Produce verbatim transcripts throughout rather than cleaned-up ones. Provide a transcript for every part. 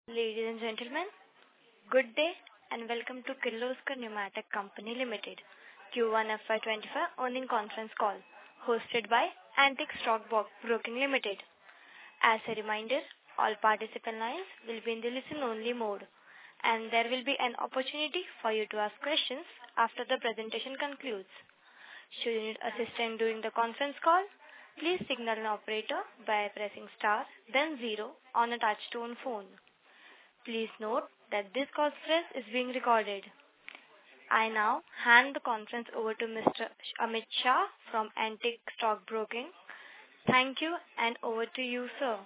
Ladies and gentlemen, good day and welcome to Kirloskar Pneumatic Company Limited Q one F Y twenty-five earnings conference call hosted by Antique Stock Broking Limited. As a reminder, all participant lines will be in the listen-only mode and there will be an opportunity for you to ask questions after the presentation concludes. Should you need assistance during the conference call, please signal an operator by pressing star then zero on a touch-tone phone. Please note that this conference is being recorded. I now hand the conference over to Mister Amit Shah from Antique Stock Broking. Thank you and over to you, sir.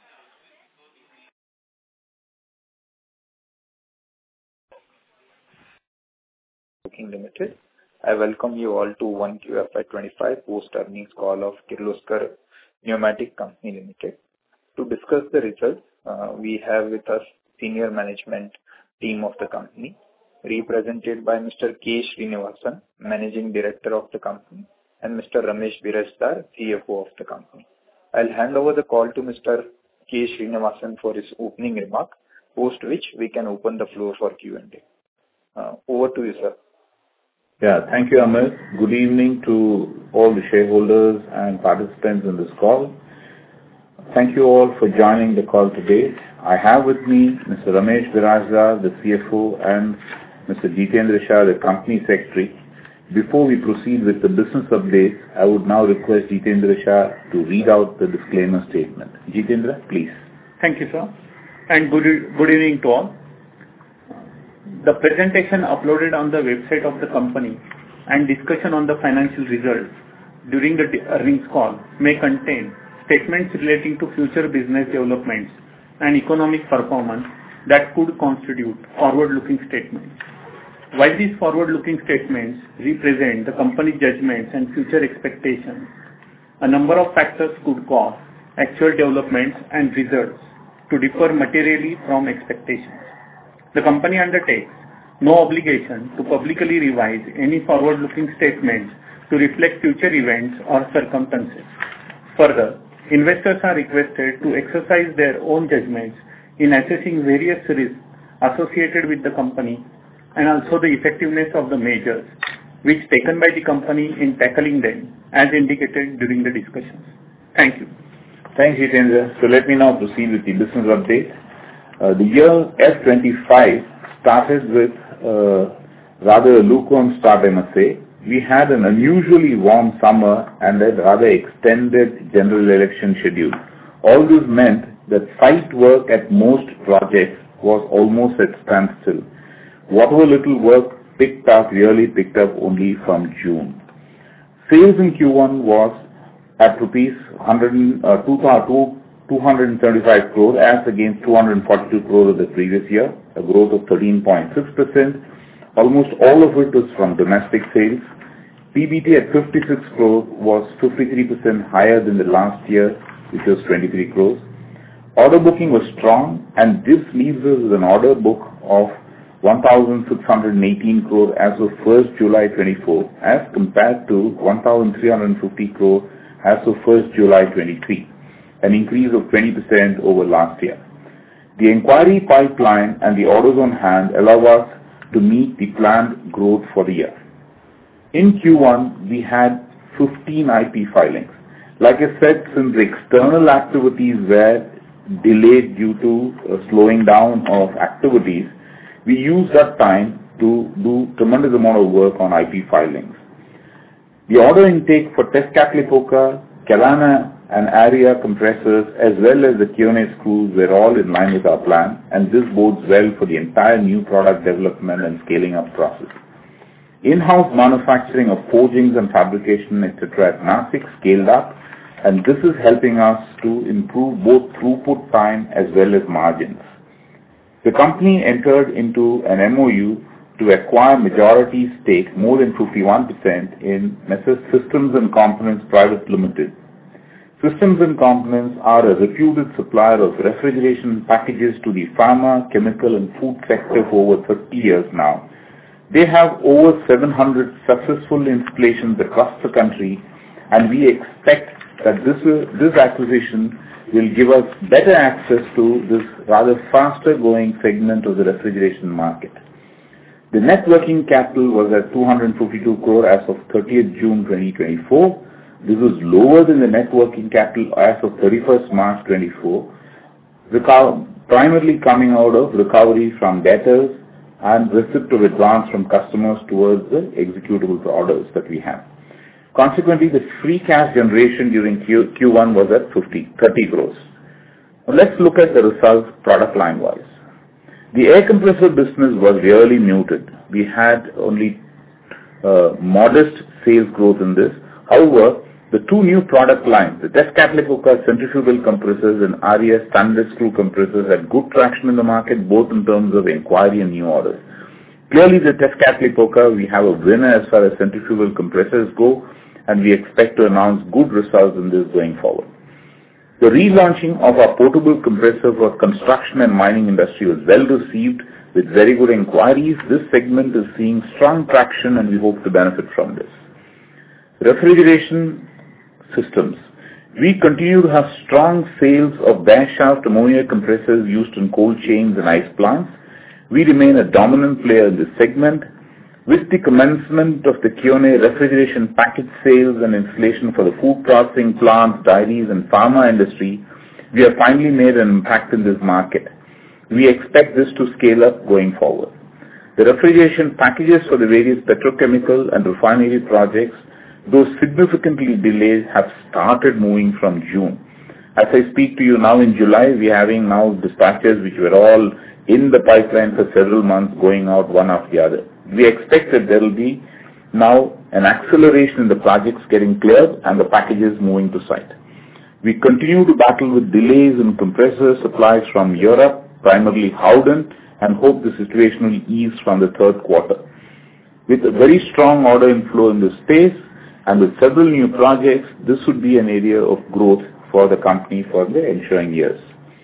Broking Limited. I welcome you all to one Q F Y twenty-five post-earnings call of Kirloskar Pneumatic Company Limited. To discuss the results, uh, we have with us senior management team of the company, represented by Mister K. Srinivasan, Managing Director of the company, and Mister Ramesh Virajadar, C F O of the company. I'll hand over the call to Mister K. Srinivasan for his opening remark, post which we can open the floor for Q and A. Uh, over to you, sir. Yeah, thank you, Amit. Good evening to all the shareholders and participants in this call. Thank you all for joining the call today. I have with me Mister Ramesh Virajadar, the C F O, and Mister Jitendra Shah, the Company Secretary. Before we proceed with the business update, I would now request Jitendra Shah to read out the disclaimer statement. Jitendra, please. Thank you, sir. And good, good evening to all. The presentation uploaded on the website of the company and discussion on the financial results during the earnings call may contain statements relating to future business developments and economic performance that could constitute forward-looking statements. While these forward-looking statements represent the company's judgments and future expectations, a number of factors could cause actual developments and results to differ materially from expectations. The company undertakes no obligation to publicly revise any forward-looking statements to reflect future events or circumstances. Further, investors are requested to exercise their own judgments in assessing various risks associated with the company and also the effectiveness of the measures which taken by the company in tackling them as indicated during the discussions. Thank you. Thanks, Jitendra. So let me now proceed with the business update. Uh, the year F twenty-five started with uh, rather a lukewarm start, I must say. We had an unusually warm summer and a rather extended general election schedule. All this meant that site work at most projects was almost at standstill. Whatever little work picked up really picked up only from June. Sales in Q one was at rupees two hundred seventy-five crore as against two hundred forty-two crore of the previous year, a growth of thirteen point six percent. Almost all of it was from domestic sales. P B T at fifty-six crore was fifty-three percent higher than the last year, which was twenty-three crores. Order booking was strong, and this leaves us with an order book of one thousand six hundred eighteen crore as of first July twenty-four, as compared to one thousand three hundred fifty crore as of first July twenty-three, an increase of twenty percent over last year. The inquiry pipeline and the orders on hand allow us to meet the planned growth for the year. In Q one, we had fifteen I P filings. Like I said, since the external activities were delayed due to a slowing down of activities, we used that time to do tremendous amount of work on I P filings. The order intake for Tezcatlipoca, Kelana and area compressors as well as the Keone screws were all in line with our plan, and this bodes well for the entire new product development and scaling up process. In-house manufacturing of forgings and fabrication, et cetera at Nashik scaled up, and this is helping us to improve both throughput time as well as margins. The company entered into an M O U to acquire majority stake, more than fifty-one percent, in Messrs Systems and Components Private Limited. Systems and Components are a reputed supplier of refrigeration packages to the pharma, chemical and food sector for over thirty years now. They have over seven hundred successful installations across the country, and we expect that this, this acquisition will give us better access to this rather faster growing segment of the refrigeration market. The net working capital was at two hundred fifty-two crore as of thirtieth June twenty twenty-four. This was lower than the net working capital as of thirty-first March twenty-four, primarily coming out of recovery from debtors and receipt of advance from customers towards the executable orders that we have. Consequently, the free cash generation during Q, Q1 was at thirty crores. Now let's look at the results product line wise. The air compressor business was really muted. We had only uh, modest sales growth in this. However, the two new product lines, the test catalytic centrifugal compressors and R E S standard screw compressors, had good traction in the market, both in terms of inquiry and new orders. Clearly, the test catalytic poker, we have a winner as far as centrifugal compressors go, and we expect to announce good results in this going forward. The relaunching of our portable compressor for construction and mining industry was well received with very good inquiries. This segment is seeing strong traction and we hope to benefit from this. Refrigeration systems. We continue to have strong sales of bare shaft ammonia compressors used in cold chains and ice plants. We remain a dominant player in this segment. With the commencement of the Kionei refrigeration package sales and installation for the food processing plants, dairies and pharma industry, we have finally made an impact in this market. We expect this to scale up going forward. The refrigeration packages for the various petrochemical and refinery projects, though significantly delayed, have started moving from June. As I speak to you now in July, we are having now dispatches which were all in the pipeline for several months going out one after the other. We expect that there will be now an acceleration in the projects getting cleared and the packages moving to site. We continue to battle with delays in compressor supplies from Europe, primarily Howden, and hope the situation will ease from the third quarter. With a very strong order inflow in this space and with several new projects, this would be an area of growth for the company for the ensuing years.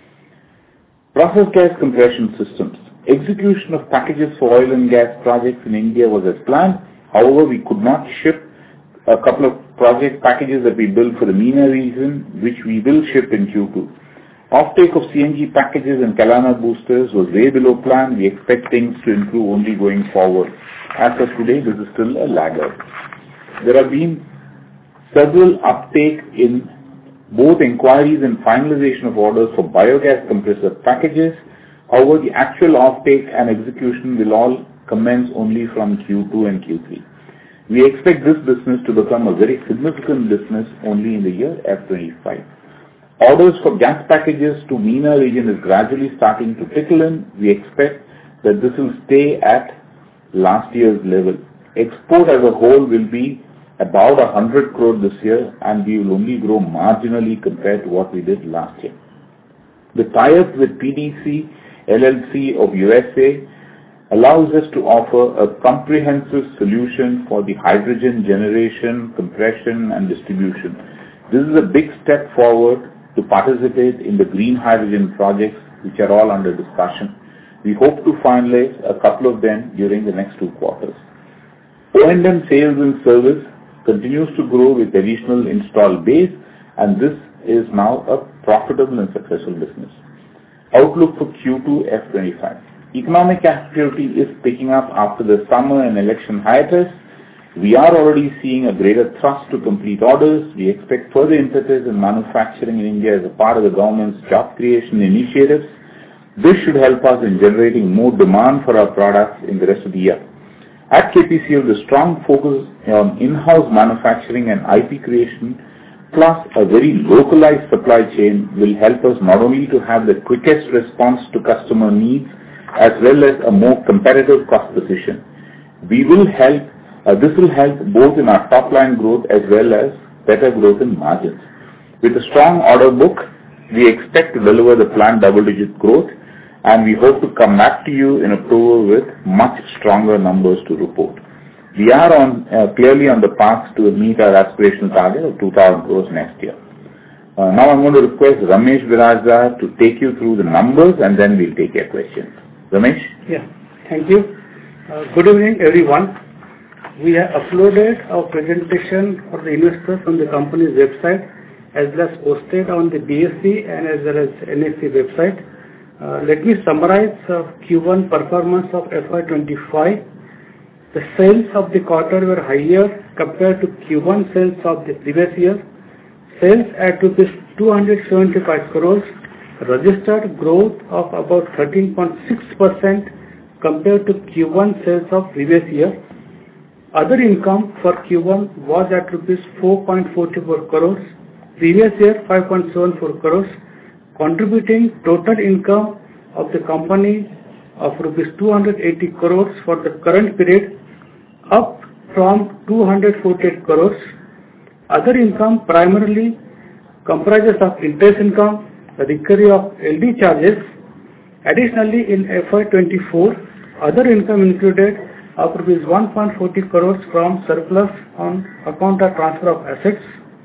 Process gas compression systems. Execution of packages for oil and gas projects in India was as planned. However, we could not ship a couple of project packages that we built for the MENA region, which we will ship in Q two. Offtake of C N G packages and Kalana boosters was way below plan. We expect things to improve only going forward. As of today, this is still a laggard. There have been several uptake in both inquiries and finalization of orders for biogas compressor packages. However, the actual offtake and execution will all commence only from Q two and Q three. We expect this business to become a very significant business only in the year F twenty-five. Orders for gas packages to MENA region is gradually starting to trickle in. We expect that this will stay at last year's level. Export as a whole will be about one hundred crore this year, and we will only grow marginally compared to what we did last year. The tie-up with P D C L L C of U S A allows us to offer a comprehensive solution for the hydrogen generation, compression and distribution. This is a big step forward to participate in the green hydrogen projects which are all under discussion. We hope to finalize a couple of them during the next two quarters. O and M sales and service continues to grow with additional install base, and this is now a profitable and successful business. Outlook for Q two F twenty-five. Economic activity is picking up after the summer and election hiatus. We are already seeing a greater thrust to complete orders. We expect further impetus in manufacturing in India as a part of the government's job creation initiatives. This should help us in generating more demand for our products in the rest of the year. At K P C L, the strong focus on in-house manufacturing and I P creation plus a very localized supply chain will help us not only to have the quickest response to customer needs as well as a more competitive cost position. We will help, uh, this will help both in our top line growth as well as better growth in margins. With a strong order book, we expect to deliver the planned double-digit growth, and we hope to come back to you in October with much stronger numbers to report. We are on uh, clearly on the path to meet our aspirational target of two thousand crores next year. Uh, now I'm going to request Ramesh Virajda to take you through the numbers, and then we'll take your questions. Ramesh? Yeah, thank you. Uh, good evening, everyone. We have uploaded our presentation for the investors on the company's website, as well as posted on the B S E and as well as N S E website. Uh, let me summarize uh, Q one performance of F Y twenty-five. The sales of the quarter were higher compared to Q one sales of the previous year. Sales at rupees two hundred seventy-five crores registered growth of about thirteen point six percent compared to Q one sales of previous year. Other income for Q one was at rupees four point four four crores, previous year five point seven four crores, contributing total income of the company of rupees two hundred eighty crores for the current period, up from two hundred forty-eight crores. Other income primarily comprises of interest income, recovery of L D charges. Additionally, in F Y twenty-four, other income included of rupees one point four zero crores from surplus on account of transfer of assets.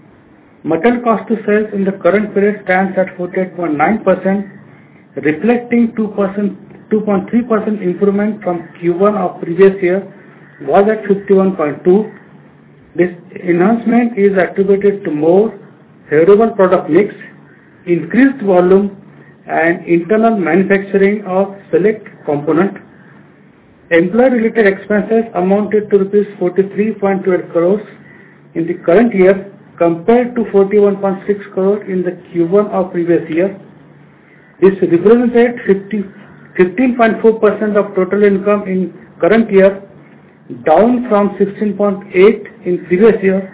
Material cost to sales in the current period stands at forty-eight point nine percent, reflecting two point three percent improvement from Q one of previous year, was at fifty-one point two. This enhancement is attributed to more favorable product mix, increased volume, and internal manufacturing of select component. Employee-related expenses amounted to rupees forty-three point one two crores in the current year compared to forty-one point six crores in the Q one of previous year. This represented fifteen point four percent of total income in current year, down from sixteen point eight in previous year.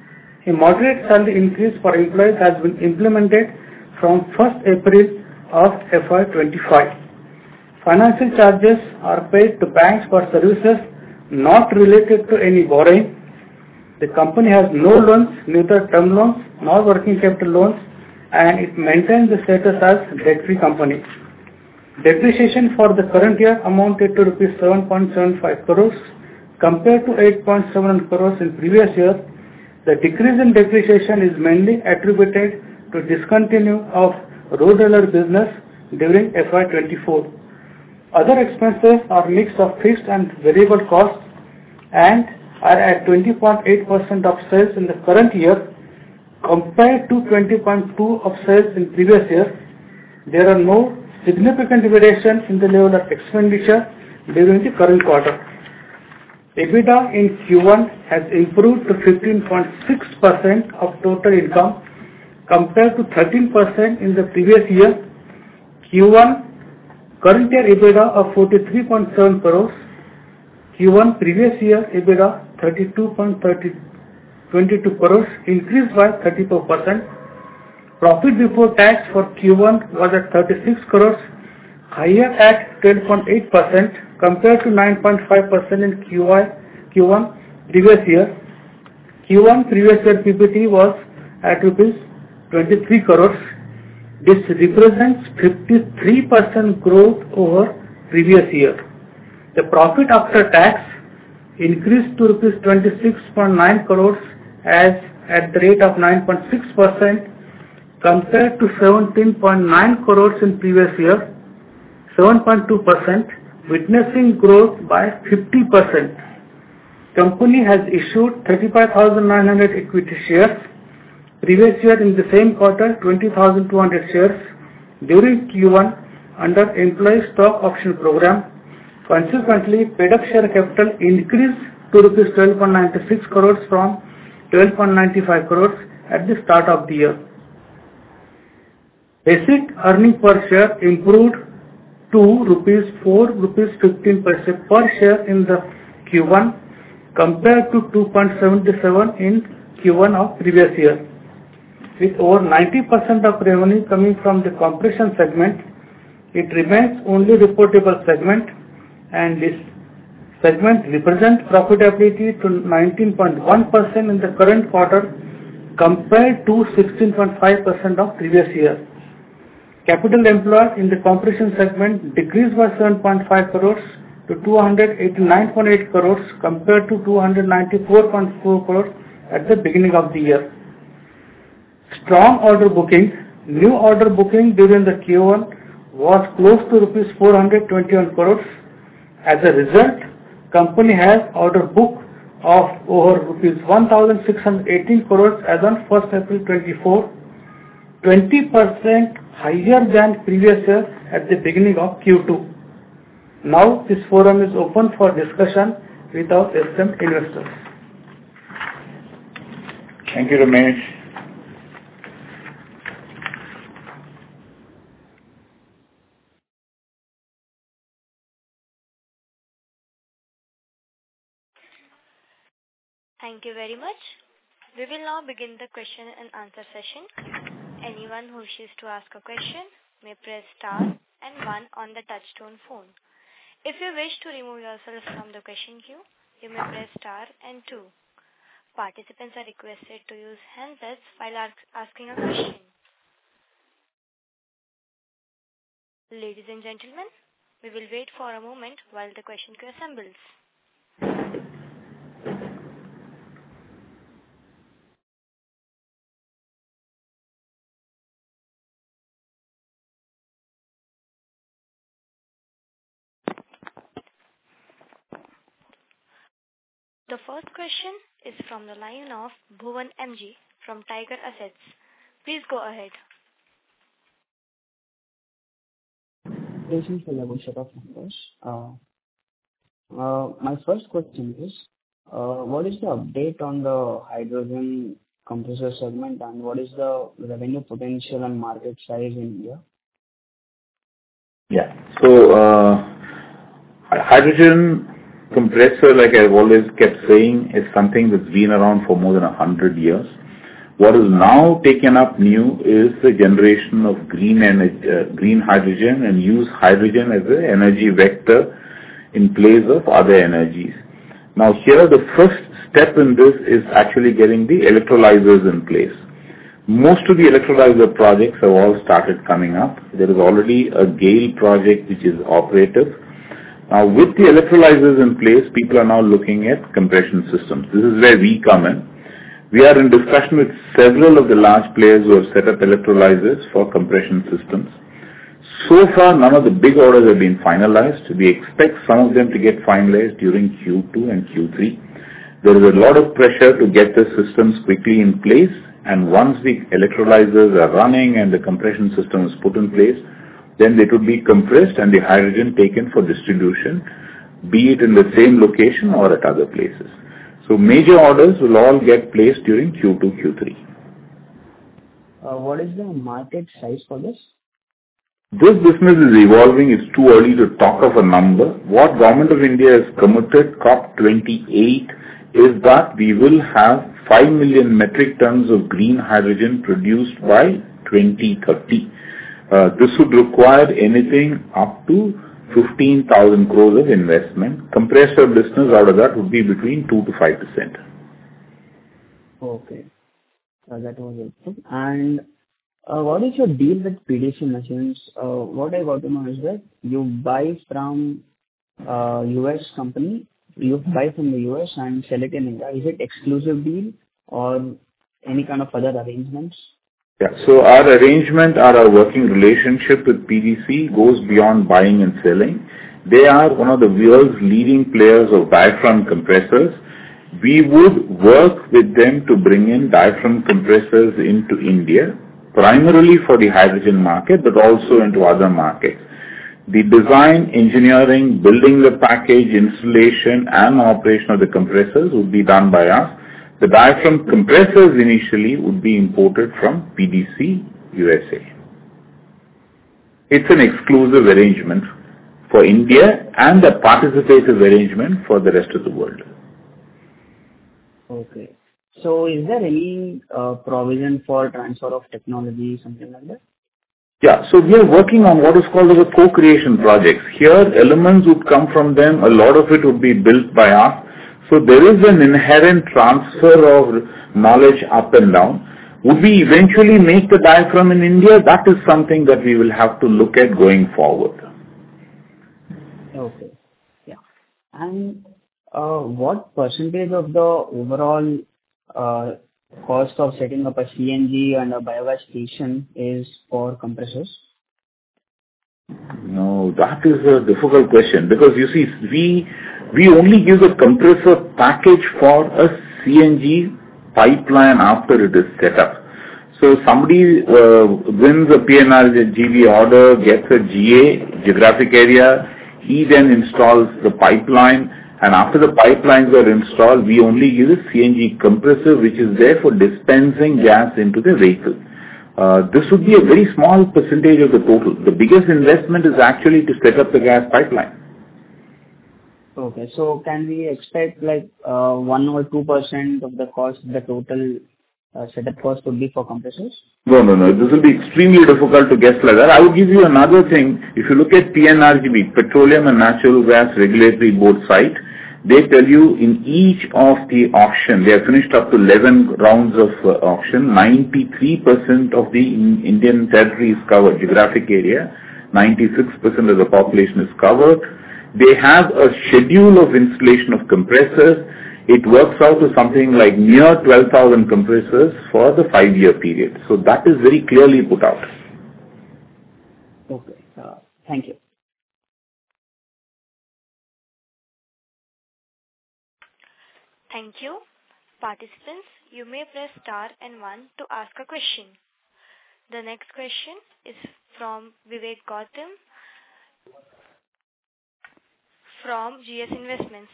A moderate salary increase for employees has been implemented from first April of F Y twenty-five. Financial charges are paid to banks for services not related to any borrowing. The company has no loans, neither term loans nor working capital loans, and it maintains the status as debt-free company. Depreciation for the current year amounted to rupees seven point seven five crores compared to eight point seven one crores in previous year. The decrease in depreciation is mainly attributed to discontinuation of road roller business during F Y twenty-four. Other expenses are mix of fixed and variable costs and are at twenty point eight percent of sales in the current year compared to twenty point two percent of sales in previous year. There are no significant variations in the level of expenditure during the current quarter. EBITDA in Q one has improved to fifteen point six percent of total income compared to thirteen percent in the previous year. Q one current year EBITDA of forty-three point seven crores, Q one previous year EBITDA thirty-two point two two crores, increased by thirty-four percent. Profit before tax for Q one was at thirty-six crores, higher at twelve point eight percent compared to nine point five percent in Q one previous year. Q one previous year P B T was at rupees twenty-three crores. This represents fifty-three percent growth over previous year. The profit after tax increased to rupees twenty-six point nine crores as at the rate of nine point six percent compared to seventeen point nine crores in previous year, seven point two percent, witnessing growth by fifty percent. Company has issued thirty-five thousand nine hundred equity shares. Previous year in the same quarter, twenty thousand two hundred shares during Q one under employee stock option program. Consequently, paid up share capital increased to rupees twelve point nine six crores from twelve point nine five crores at the start of the year. Basic earning per share improved to rupees four rupees fifteen percent per share in the Q one compared to two point seven seven in Q one of previous year. With over ninety percent of revenue coming from the compression segment, it remains only reportable segment, and this segment represents profitability to nineteen point one percent in the current quarter compared to sixteen point five percent of previous year. Capital employed in the compression segment decreased by seven point five crores to two hundred eighty-nine point eight crores compared to two hundred ninety-four point four crores at the beginning of the year. Strong order booking. New order booking during the Q one was close to rupees four hundred twenty-one crores. As a result, company has order book of over rupees one thousand six hundred eighteen crores as on first April twenty-four. twenty percent higher than previous year at the beginning of Q two. Now this forum is open for discussion with our esteemed investors. Thank you, Ramesh. Thank you very much. We will now begin the question and answer session. Anyone who wishes to ask a question may press star and one on the touchtone phone. If you wish to remove yourself from the question queue, you may press star and two. Participants are requested to use handsets while asking a question. Ladies and gentlemen, we will wait for a moment while the question queue assembles. The first question is from the line of Bhuvan M G from Tiger Assets. Please go ahead. Thank you for the good set of numbers. Uh, uh, my first question is, uh, what is the update on the hydrogen compressor segment and what is the revenue potential and market size in India? Yeah. So, uh, hydrogen compressor, like I've always kept saying, is something that's been around for more than a hundred years. What is now taken up new is the generation of green energy, uh, green hydrogen, and use hydrogen as an energy vector in place of other energies. Now here the first step in this is actually getting the electrolyzers in place. Most of the electrolyzer projects have all started coming up. There is already a GAIL project which is operative. Now, with the electrolyzers in place, people are now looking at compression systems. This is where we come in. We are in discussion with several of the large players who have set up electrolyzers for compression systems. So far, none of the big orders have been finalized. We expect some of them to get finalized during Q two and Q three. There is a lot of pressure to get the systems quickly in place, and once the electrolyzers are running and the compression system is put in place, then it would be compressed and the hydrogen taken for distribution, be it in the same location or at other places. So major orders will all get placed during Q two, Q three. Uh, what is the market size for this? This business is evolving. It's too early to talk of a number. What Government of India has committed, COP twenty-eight, is that we will have five million metric tons of green hydrogen produced by twenty thirty. Uh, this would require anything up to fifteen thousand crores of investment. Compressor business out of that would be between two to five percent. Okay. Uh, that was it. And uh, what is your deal with P D C machines? Uh, what I got to know is that you buy from uh, U S company, you buy from the U S and sell it in India. Is it exclusive deal or any kind of other arrangements? Yeah. So our arrangement, or our working relationship with P D C goes beyond buying and selling. They are one of the world's leading players of diaphragm compressors. We would work with them to bring in diaphragm compressors into India, primarily for the hydrogen market, but also into other markets. The design, engineering, building the package, installation, and operation of the compressors would be done by us. The diaphragm compressors initially would be imported from P D C, U S A. It's an exclusive arrangement for India and a participative arrangement for the rest of the world. Okay. So is there any uh, provision for transfer of technology, something like that? Yeah, so we are working on what is called as a co-creation projects. Here, elements would come from them. A lot of it would be built by us. So there is an inherent transfer of knowledge up and down. Would we eventually make the diaphragm in India? That is something that we will have to look at going forward. Okay. Yeah. And uh, what percentage of the overall uh, cost of setting up a C N G and a biogas station is for compressors? No, that is a difficult question because you see, we we only give a compressor package for a C N G pipeline after it is set up. So So somebody uh, wins a P N R G B order, gets a G A, geographic area, he then installs the pipeline, and after the pipelines are installed, we only give a C N G compressor which is there for dispensing gas into the vehicle. Uh, this would be a very small percentage of the total. The biggest investment is actually to set up the gas pipeline. Okay, so can we expect like uh, one or two percent of the cost, the total uh, setup cost would be for compressors? No, no, no. This will be extremely difficult to guess like that. I will give you another thing. If you look at P N R G B, Petroleum and Natural Gas Regulatory Board site, they tell you in each of the auction, they have finished up to eleven rounds of uh, auction, ninety-three percent of the in Indian territory is covered, geographic area, ninety-six percent of the population is covered. They have a schedule of installation of compressors. It works out to something like near twelve thousand compressors for the five-year period. So that is very clearly put out. Okay, uh, thank you. Thank you. Participants, you may press star and one to ask a question. The next question is from Vivek Gautam from G S Investments.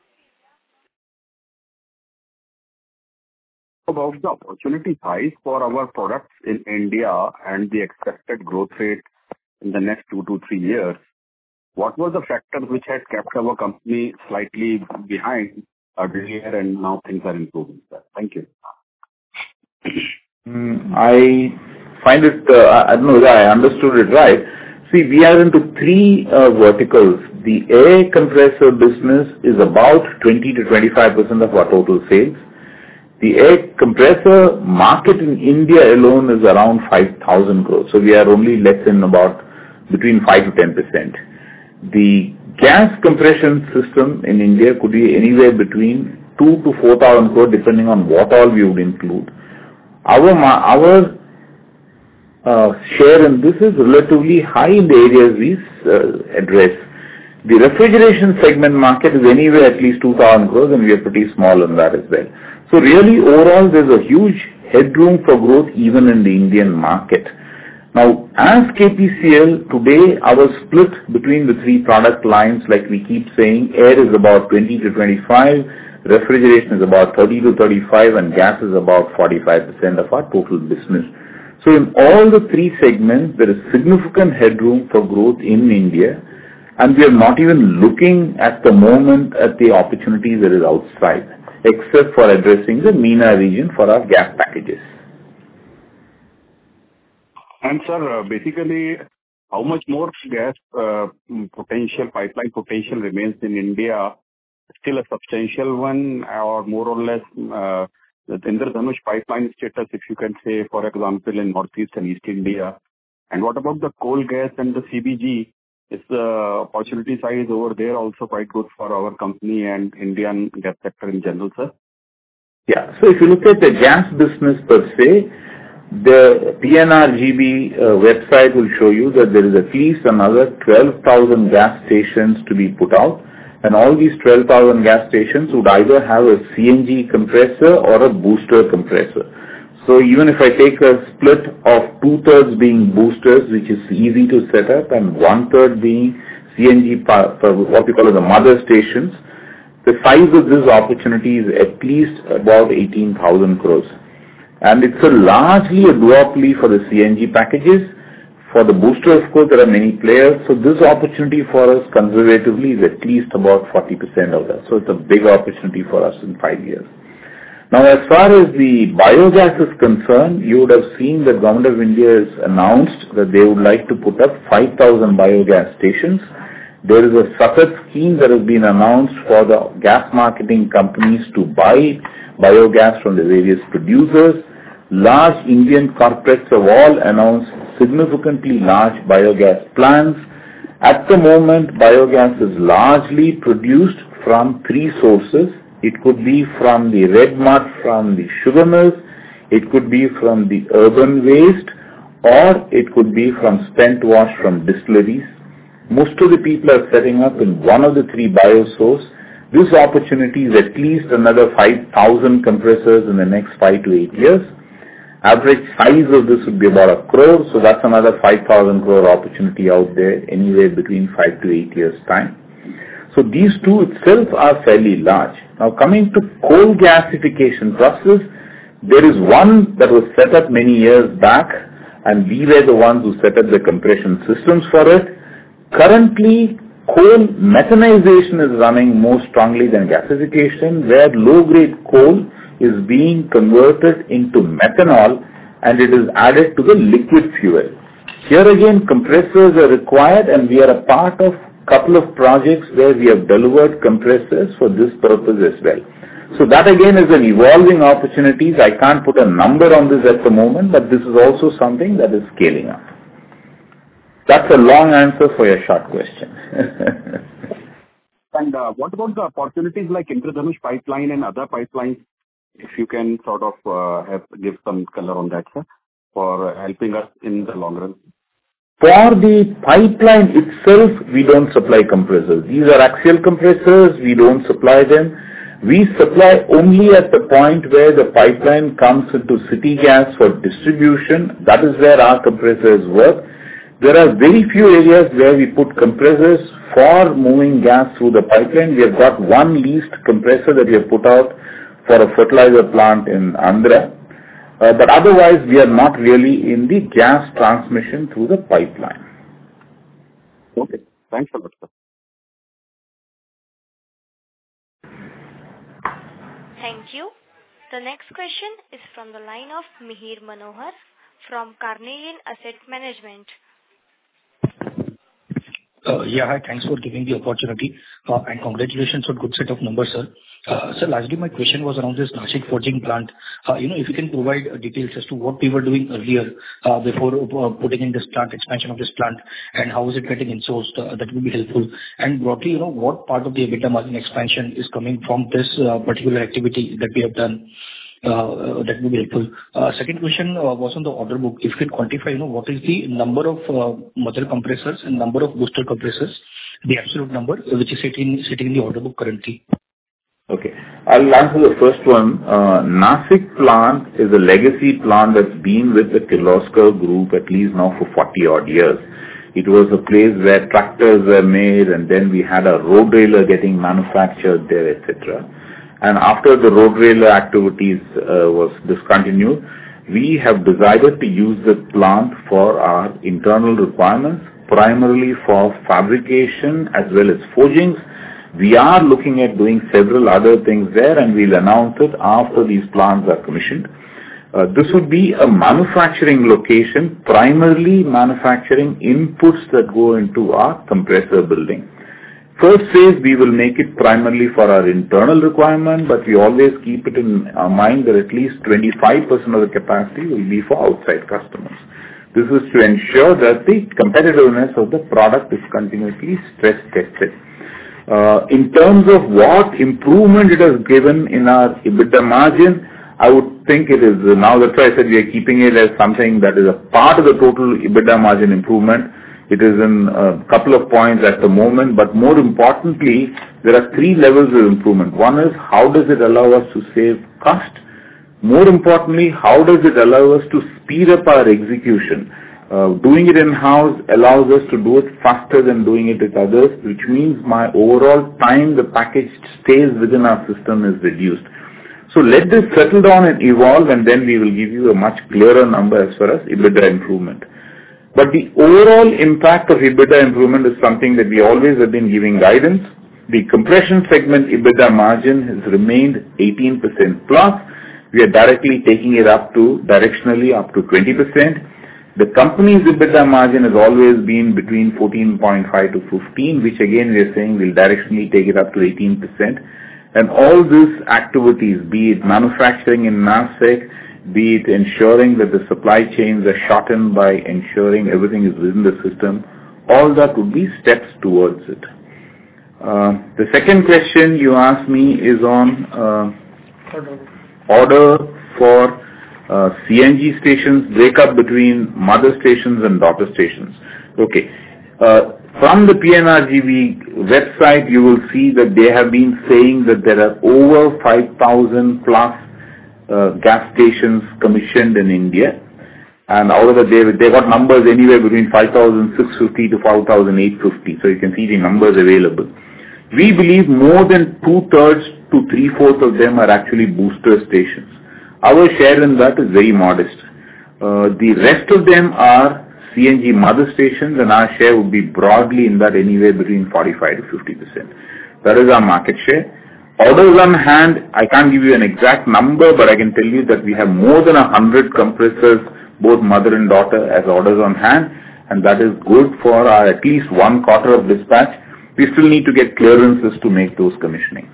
About the opportunity size for our products in India and the expected growth rate in the next two to three years, what were the factors which had kept our company slightly behind earlier and now things are improving? Thank you. Mm, I find it, uh, I don't know whether I understood it right. See, we are into three uh, verticals. The air compressor business is about twenty to twenty-five percent of our total sales. The air compressor market in India alone is around five thousand crores. So we are only less than about between five to ten percent. The gas compression system in India could be anywhere between two to four thousand crores depending on what all we would include. Our, our uh, share in this is relatively high in the areas we uh, address. The refrigeration segment market is anywhere at least two thousand crores and we are pretty small in that as well. So really overall there's a huge headroom for growth even in the Indian market. Now as K P C L today our split between the three product lines, like we keep saying, air is about twenty to twenty-five, refrigeration is about thirty to thirty-five and gas is about forty-five percent of our total business. So in all the three segments there is significant headroom for growth in India. And we are not even looking at the moment at the opportunities that is outside, except for addressing the MENA region for our gas packages. And sir, uh, basically, how much more gas uh, potential, pipeline potential remains in India? Still a substantial one, or more or less uh, the Indradhanush pipeline status, if you can say, for example, in Northeast and East India. And what about the coal gas and the C B G? Is the opportunity size over there also quite good for our company and Indian gas sector in general, sir? Yeah. So if you look at the gas business per se, the P N R G B uh, website will show you that there is at least another twelve thousand gas stations to be put out. And all these twelve thousand gas stations would either have a C N G compressor or a booster compressor. So even if I take a split of two-thirds being boosters, which is easy to set up, and one-third being C N G, for what we call the mother stations, the size of this opportunity is at least about eighteen thousand crores. And it's a largely a duopoly for the C N G packages. For the booster, of course, there are many players. So this opportunity for us conservatively is at least about forty percent of that. So it's a big opportunity for us in five years. Now, as far as the biogas is concerned, you would have seen that Government of India has announced that they would like to put up five thousand biogas stations. There is a separate scheme that has been announced for the gas marketing companies to buy biogas from the various producers. Large Indian corporates have all announced significantly large biogas plants. At the moment, biogas is largely produced from three sources. It could be from the red mud from the sugar mills, it could be from the urban waste, or it could be from spent wash from distilleries. Most of the people are setting up in one of the three biosources. This opportunity is at least another five thousand compressors in the next five to eight years. Average size of this would be about a crore, so that's another five thousand crore opportunity out there, anywhere between five to eight years' time. So these two itself are fairly large. Now coming to coal gasification process, there is one that was set up many years back, and we were the ones who set up the compression systems for it. Currently, coal methanization is running more strongly than gasification, where low-grade coal is being converted into methanol and it is added to the liquid fuel. Here again, compressors are required, and we are a part of a couple of projects where we have delivered compressors for this purpose as well. So that again is an evolving opportunity. I can't put a number on this at the moment, but this is also something that is scaling up. That's a long answer for your short question. And uh, what about the opportunities like Indradhanush pipeline and other pipelines? If you can sort of uh, have, give some color on that, sir, for helping us in the long run. For the pipeline itself, we don't supply compressors. These are axial compressors. We don't supply them. We supply only at the point where the pipeline comes into city gas for distribution. That is where our compressors work. There are very few areas where we put compressors for moving gas through the pipeline. We have got one leased compressor that we have put out for a fertilizer plant in Andhra. Uh, but otherwise, we are not really in the gas transmission through the pipeline. Okay. Thanks a lot, sir. Thank you. The next question is from the line of Mihir Manohar from Carnelian Asset Management. Uh, yeah, hi. Thanks for giving the opportunity, uh, and congratulations on good set of numbers, sir. Uh, sir, lastly, my question was around this Nashik forging plant. Uh, you know, if you can provide uh, details as to what we were doing earlier uh, before uh, putting in this plant, expansion of this plant, and how is it getting insourced, uh, that would be helpful. And broadly, you know, what part of the EBITDA margin expansion is coming from this uh, particular activity that we have done? Uh, that would be helpful. Uh, second question uh, was on the order book. If you can quantify, you know, what is the number of uh, mother compressors and number of booster compressors, the absolute number which is sitting sitting in the order book currently. Okay. I'll answer the first one. Uh, Nashik plant is a legacy plant that's been with the Kirloskar Group at least now for forty odd years. It was a place where tractors were made, and then we had a road railer getting manufactured there, et cetera. And after the road railer activities uh, was discontinued, we have decided to use the plant for our internal requirements, primarily for fabrication as well as forgings. We are looking at doing several other things there, and we'll announce it after these plants are commissioned. Uh, this would be a manufacturing location, primarily manufacturing inputs that go into our compressor building. First phase, we will make it primarily for our internal requirement, but we always keep it in our mind that at least twenty-five percent of the capacity will be for outside customers. This is to ensure that the competitiveness of the product is continuously stress tested. Uh, in terms of what improvement it has given in our EBITDA margin, I would think it is, uh, now that's why I said we are keeping it as something that is a part of the total EBITDA margin improvement. It is in a couple of points at the moment, but more importantly, there are three levels of improvement. One is how does it allow us to save cost? More importantly, how does it allow us to speed up our execution? Uh, doing it in-house allows us to do it faster than doing it with others, which means my overall time the package stays within our system is reduced. So let this settle down and evolve, and then we will give you a much clearer number as far as EBITDA improvement. But the overall impact of EBITDA improvement is something that we always have been giving guidance. The compression segment EBITDA margin has remained eighteen percent plus. We are directly taking it up to, directionally up to twenty percent. The company's EBITDA margin has always been between fourteen point five to fifteen, which again we are saying will directionally take it up to eighteen percent. And all these activities, be it manufacturing in Nashik, be it ensuring that the supply chains are shortened by ensuring everything is within the system, all that would be steps towards it. Uh, the second question you asked me is on uh, order for uh, C N G stations, breakup between mother stations and daughter stations. Okay. Uh, from the P N R G V website, you will see that they have been saying that there are over five thousand plus uh, gas stations commissioned in India. And out of that, they, they got numbers anywhere between five thousand six hundred fifty to five thousand eight hundred fifty. So you can see the numbers available. We believe more than two-thirds to three-fourths of them are actually booster stations. Our share in that is very modest. Uh, the rest of them are C N G mother stations, and our share would be broadly in that anywhere between forty-five to fifty percent. That is our market share. Orders on hand, I can't give you an exact number, but I can tell you that we have more than one hundred compressors, both mother and daughter, as orders on hand, and that is good for our at least one quarter of dispatch. We still need to get clearances to make those commissioning.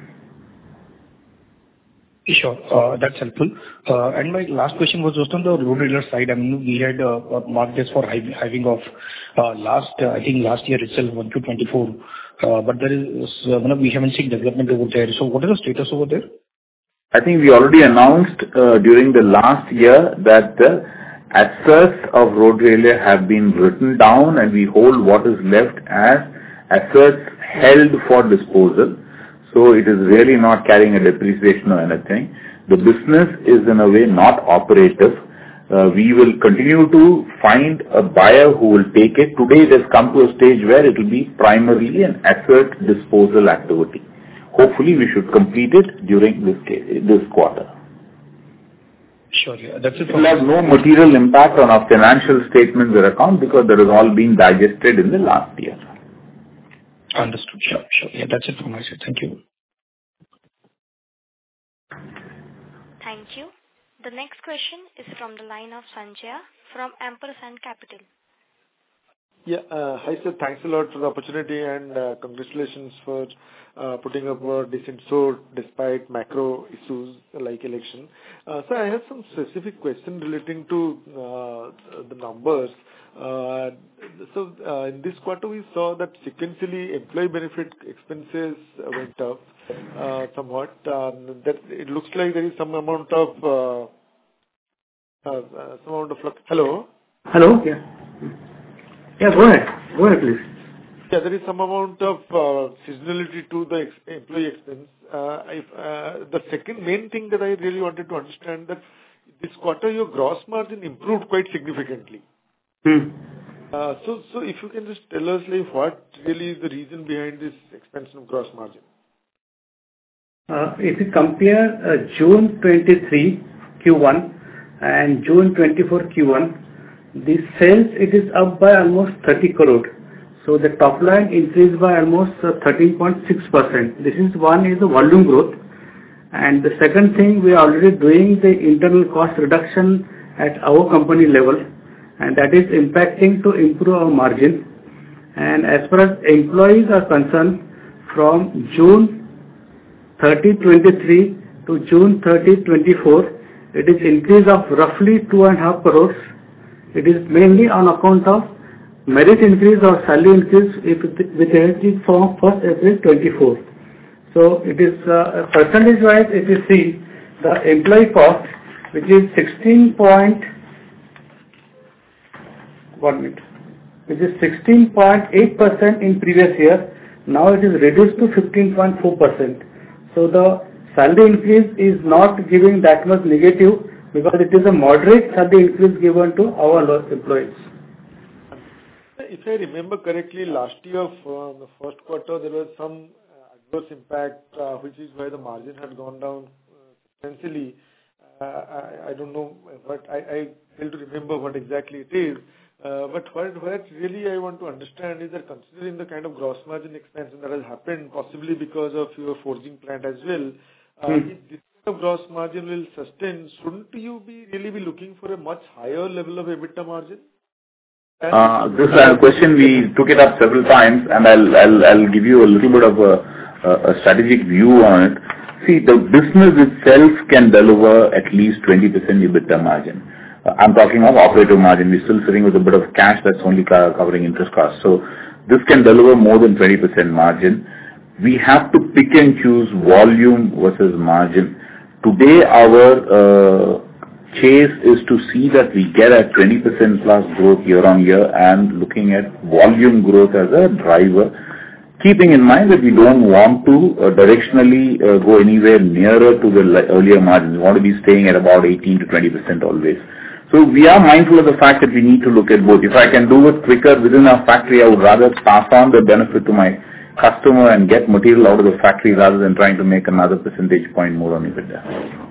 Sure. Uh, That's helpful. Uh, And my last question was just on the road railer side. I mean, we had uh, marked this for hiving off uh, last, uh, I think last year itself, one Q twenty-four. Uh, But there is, uh, we haven't seen development over there. So what is the status over there? I think we already announced uh, during the last year that the assets of road railer have been written down, and we hold what is left as assets held for disposal. So it is really not carrying a depreciation or anything. The business is in a way not operative. Uh, we will continue to find a buyer who will take it. Today it has come to a stage where it will be primarily an asset disposal activity. Hopefully we should complete it during this, this quarter. Sure, yeah. That's it. It will have no material impact on our financial statements or account because that has all been digested in the last year. Understood. Sure, sure. Yeah, that's it from my side. Thank you. Thank you. The next question is from the line of Sanjaya from Ampersand Capital. Yeah. Uh, hi, sir. Thanks a lot for the opportunity and uh, congratulations for uh, putting up a decent show despite macro issues like election. Uh, so I have some specific question relating to uh, the numbers. Uh, so uh, in this quarter we saw that sequentially employee benefit expenses went up uh, somewhat. Um, that it looks like there is some amount of uh, uh, uh, some amount of hello. Hello. Yeah. Yeah. Go ahead. Go ahead, please. Yeah, there is some amount of uh, seasonality to the ex- employee expense. Uh, if, uh, the second main thing that I really wanted to understand that this quarter your gross margin improved quite significantly. Hmm. Uh, so, so if you can just tell us like what really is the reason behind this expansion of gross margin? Uh, if you compare uh, June twenty-three Q one and June twenty-four Q one, the sales it is up by almost thirty crore. So the top line increased by almost uh, thirteen point six percent. This is one is the volume growth, and the second thing we are already doing the internal cost reduction at our company level. And that is impacting to improve our margin. And as far as employees are concerned, from June thirtieth, twenty-three to June thirtieth, twenty-four, it is increase of roughly two and a half crores. It is mainly on account of merit increase or salary increase if it, with effect from first April twenty-four. So it is uh, percentage wise, if you see the employee cost, which is sixteen point One minute. Which is sixteen point eight percent in previous year. Now it is reduced to fifteen point four percent. So the salary increase is not giving that much negative because it is a moderate salary increase given to our employees. If I remember correctly, last year for the first quarter there was some adverse impact, uh, which is why the margin had gone down uh, substantially. Uh, I, I don't know, but I, I fail to remember what exactly it is. Uh, but what, what really I want to understand is that considering the kind of gross margin expansion that has happened, possibly because of your forging plant as well, uh, hmm. if this kind of gross margin will sustain, shouldn't you be really be looking for a much higher level of EBITDA margin? Uh, this uh, question we took it up several times, and I'll I'll, I'll give you a little bit of a, a, a strategic view on it. See, the business itself can deliver at least twenty percent EBITDA margin. I'm talking of operative margin. We're still sitting with a bit of cash that's only covering interest costs. So this can deliver more than twenty percent margin. We have to pick and choose volume versus margin. Today our uh, chase is to see that we get a twenty percent plus growth year on year and looking at volume growth as a driver. keeping in mind that we don't want to uh, directionally uh, go anywhere nearer to the earlier margins. We want to be staying at about eighteen to twenty percent always. So we are mindful of the fact that we need to look at both. If I can do it quicker within our factory, I would rather pass on the benefit to my customer and get material out of the factory rather than trying to make another percentage point more on EBITDA.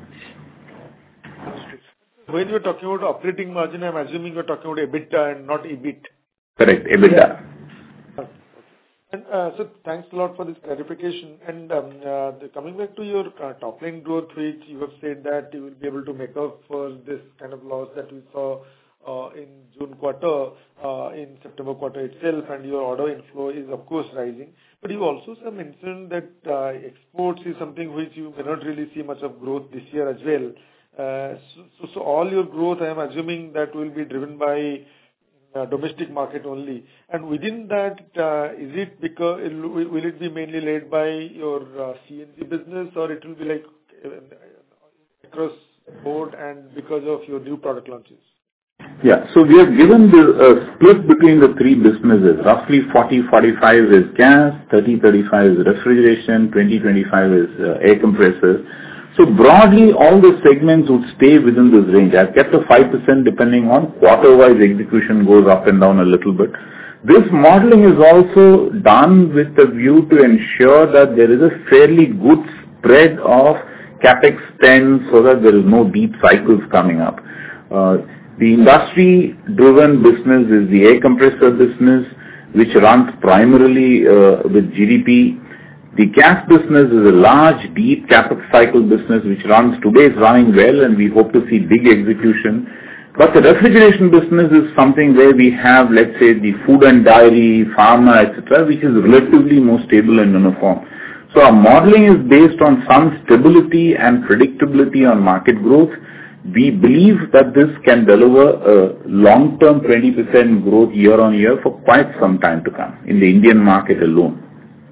When you're talking about operating margin, I'm assuming you're talking about EBITDA and not E B I T. Correct, EBITDA. Yeah. And uh, so thanks a lot for this clarification. And um, uh, the, coming back to your uh, top line growth, which you have said that you will be able to make up for this kind of loss that we saw uh, in June quarter, uh, in September quarter itself, and your order inflow is of course rising. But you also mentioned that uh, exports is something which you may not really see much of growth this year as well. Uh, so, so, so all your growth, I am assuming that will be driven by uh, domestic market only. And within that, uh, is it because it, will it be mainly led by your uh, C N G business, or it will be like uh, across board and because of your new product launches? Yeah, so we have given the uh, split between the three businesses. Roughly forty forty-five is gas, thirty thirty-five is refrigeration, twenty twenty-five is uh, air compressors. So broadly, all the segments would stay within this range. I've kept a five percent depending on quarter-wise execution goes up and down a little bit. This modeling is also done with the view to ensure that there is a fairly good spread of capex spend so that there is no deep cycles coming up. Uh, the industry-driven business is the air compressor business, which runs primarily uh, with G D P. The gas business is a large, deep capex cycle business which runs today is running well, and we hope to see big execution. But the refrigeration business is something where we have, let's say, the food and dairy, pharma, et cetera, which is relatively more stable and uniform. So our modeling is based on some stability and predictability on market growth. We believe that this can deliver a long-term twenty percent growth year on year for quite some time to come in the Indian market alone.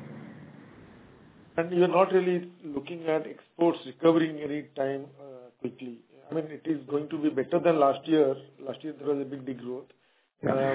And you're not really looking at exports recovering any time uh, quickly. I mean, it is going to be better than last year. Last year there was a big degrowth. Yeah. Uh,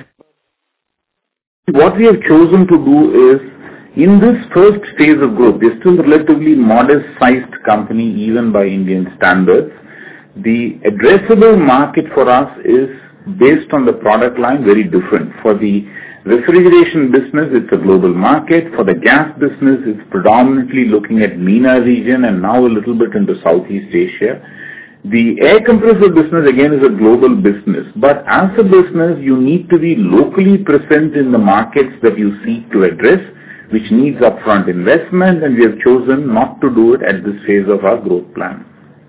what we have chosen to do is, in this first phase of growth, we're still a relatively modest-sized company even by Indian standards. The addressable market for us is, based on the product line, very different. For the refrigeration business, it's a global market. For the gas business, it's predominantly looking at MENA region and now a little bit into Southeast Asia. The air compressor business, again, is a global business. But as a business, you need to be locally present in the markets that you seek to address, which needs upfront investment, and we have chosen not to do it at this phase of our growth plan.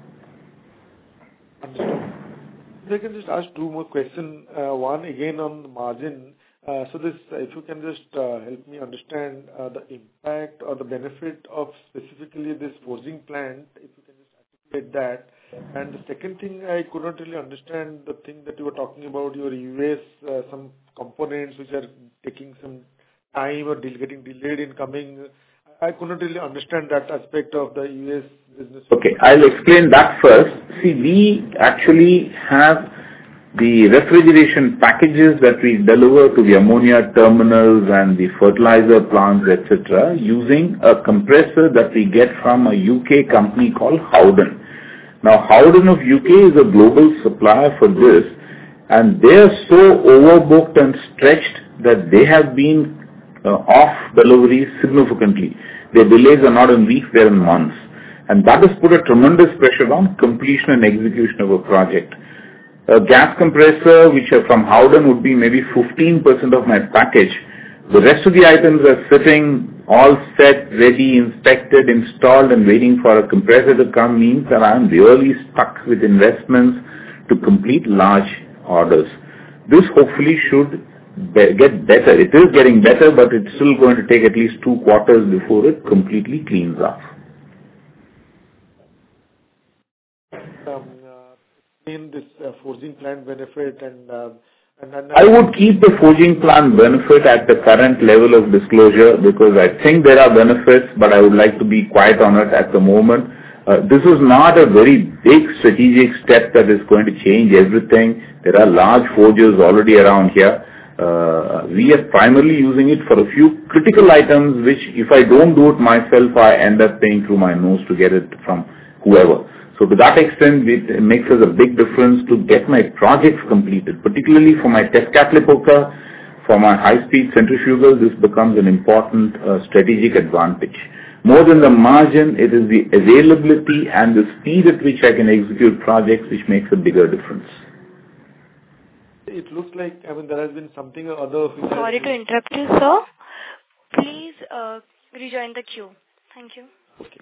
Understood. If I can just ask two more questions. Uh, one, again, on the margin. Uh, so this, if you can just uh, help me understand uh, the impact or the benefit of specifically this forging plant, if you can just articulate that. And the second thing, I could not really understand the thing that you were talking about, your U S, uh, some components which are taking some time or del- getting delayed in coming. I could not really understand that aspect of the U S business. Okay, I'll explain that first. See, we actually have the refrigeration packages that we deliver to the ammonia terminals and the fertilizer plants, et cetera, using a compressor that we get from a U K company called Howden. Now, Howden of U K is a global supplier for this, and they are so overbooked and stretched that they have been uh, off delivery significantly. Their delays are not in weeks, they're in months. And that has put a tremendous pressure on completion and execution of a project. A gas compressor, which are from Howden, would be maybe fifteen percent of my package. The rest of the items are sitting all set, ready, inspected, installed, and waiting for a compressor to come means that I'm really stuck with investments to complete large orders. This hopefully should be- get better. It is getting better, but it's still going to take at least two quarters before it completely cleans up. Um, uh, in this uh, forging plant benefit and, uh, and, and I would keep the forging plant benefit at the current level of disclosure because I think there are benefits, but I would like to be quiet on it at the moment. Uh, this is not a very big strategic step that is going to change everything. There are large forges already around here. Uh, we are primarily using it for a few critical items, which if I don't do it myself, I end up paying through my nose to get it from whoever. So to that extent, it makes us a big difference to get my projects completed, particularly for my Tezcatlipoca, for my high-speed centrifugal. This becomes an important uh, strategic advantage. More than the margin, it is the availability and the speed at which I can execute projects which makes a bigger difference. It looks like, I mean, there has been something or other. Sorry to interrupt you, sir. Please uh, rejoin the queue. Thank you. Okay.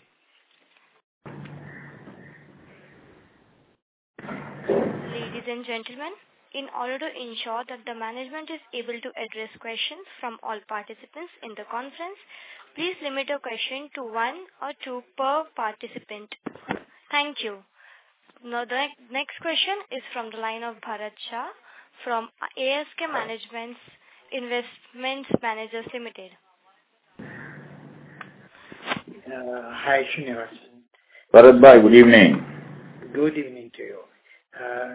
Ladies and gentlemen, in order to ensure that the management is able to address questions from all participants in the conference, please limit your question to one or two per participant. Thank you. Now, the next question is from the line of Bharat Shah from A S K Management's Investment Managers Limited. Uh, hi, Srinivasan. Bharat Bhai, good evening. Good evening to you. Uh,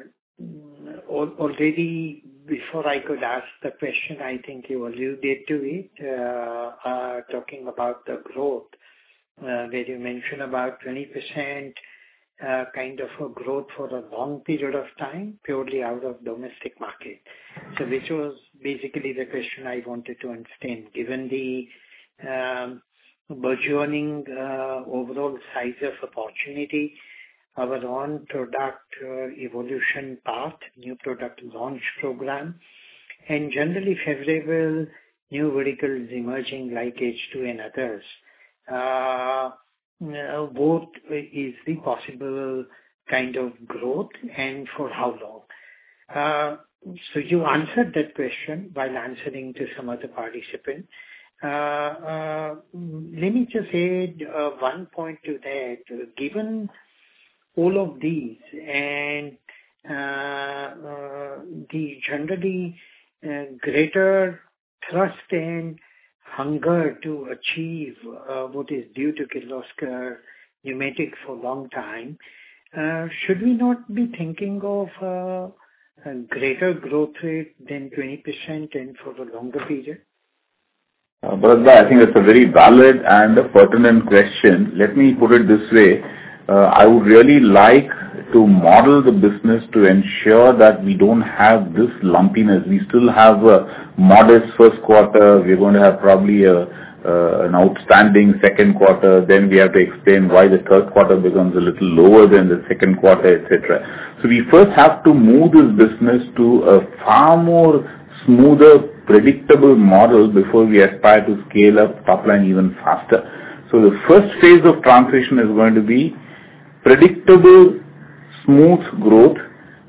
already, before I could ask the question, I think you alluded to it, uh, uh, talking about the growth, uh, where you mentioned about twenty percent uh, kind of a growth for a long period of time, purely out of domestic market. So which was basically the question I wanted to understand, given the um, burgeoning uh, overall size of opportunity, our own product uh, evolution path, new product launch program, and generally favorable new verticals emerging like H two and others. Uh, what is the possible kind of growth and for how long? Uh, so you answered that question while answering to some other participant. Uh, uh, let me just add uh, one point to that. Given all of these and uh, uh, the generally uh, greater thrust and hunger to achieve uh, what is due to Kirloskar Pneumatic for a long time, uh, should we not be thinking of uh, a greater growth rate than twenty percent and for a longer period? Uh, Bharat, I think that's a very valid and a pertinent question. Let me put it this way. Uh, I would really like to model the business to ensure that we don't have this lumpiness. We still have a modest first quarter. We're going to have probably a, uh, an outstanding second quarter. Then we have to explain why the third quarter becomes a little lower than the second quarter, et cetera. So we first have to move this business to a far more smoother, predictable model before we aspire to scale up top line even faster. So the first phase of transition is going to be predictable, smooth growth,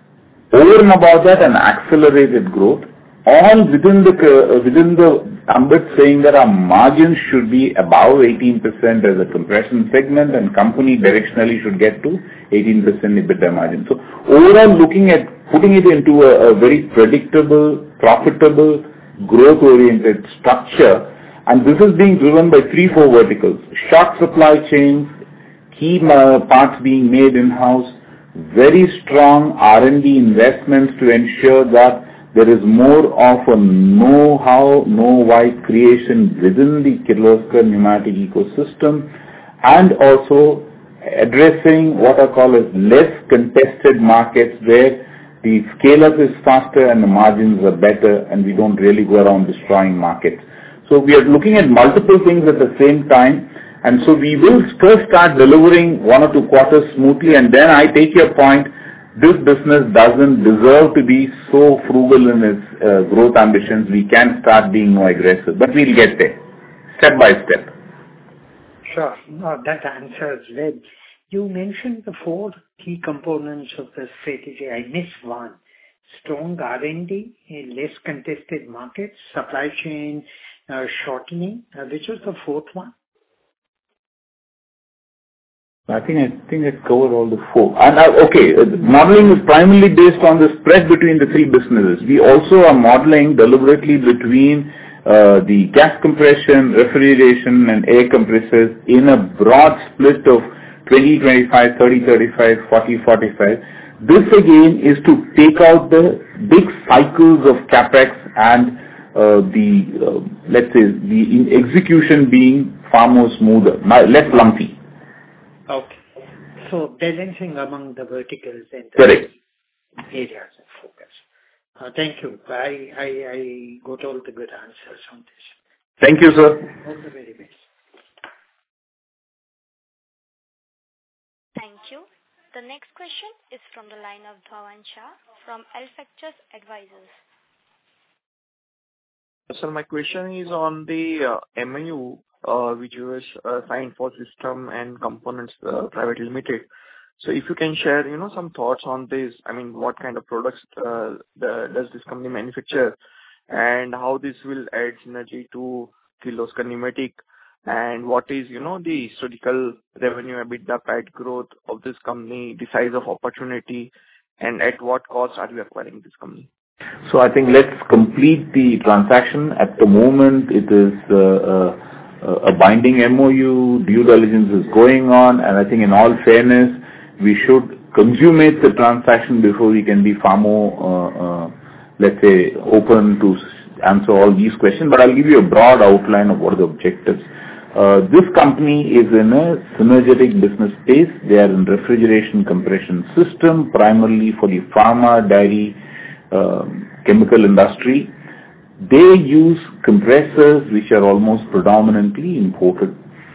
over and above that an accelerated growth, all within the uh, within the ambit saying that our margins should be above eighteen percent as a compression segment and company directionally should get to eighteen percent EBITDA margin. So overall looking at putting it into a, a very predictable, profitable, growth-oriented structure, and this is being driven by three, four verticals. Short supply chains, key uh, parts being made in-house, very strong R and D investments to ensure that there is more of a know-how, know-why creation within the Kirloskar Pneumatic ecosystem, and also addressing what I call as less contested markets where the scale-up is faster and the margins are better and we don't really go around destroying markets. So we are looking at multiple things at the same time. And so we will first start delivering one or two quarters smoothly, and then I take your point, this business doesn't deserve to be so frugal in its uh, growth ambitions. We can start being more aggressive, but we'll get there, step by step. Sure. No, that answers well. You mentioned the four key components of the strategy. I missed one. Strong R and D, less contested markets, supply chain uh, shortening. Uh, which was the fourth one? I think I think I covered all the four. And uh, okay, uh, modeling is primarily based on the spread between the three businesses. We also are modeling deliberately between uh, the gas compression, refrigeration, and air compressors in a broad split of twenty, twenty-five, thirty, thirty-five, forty, forty-five. This again is to take out the big cycles of capex and uh, the, uh, let's say, the execution being far more smoother, less lumpy. Okay. So balancing among the verticals and the Correct. areas of focus. Uh, thank you. I, I, I got all the good answers on this. Thank you, sir. All the very best. Thank you. The next question is from the line of Dhawan Shah from L-Factors Advisors. Sir, my question is on the uh, M O U uh, which was uh, signed for System and Components uh, Private Limited. So if you can share, you know, some thoughts on this. I mean, what kind of products uh, the, does this company manufacture, and how this will add synergy to Kirloskar Pneumatic, and what is, you know, the historical revenue, EBITDA, P A T growth of this company, the size of opportunity, and at what cost are we acquiring this company? So I think let's complete the transaction. At the moment, it is uh, uh, a binding M O U, due diligence is going on, and I think in all fairness, we should consummate the transaction before we can be far more, uh, uh, let's say, open to answer all these questions. But I'll give you a broad outline of what are the objectives. Uh, this company is in a synergetic business space. They are in refrigeration compression system, primarily for the pharma, dairy, um, chemical industry. They use compressors which are almost predominantly imported.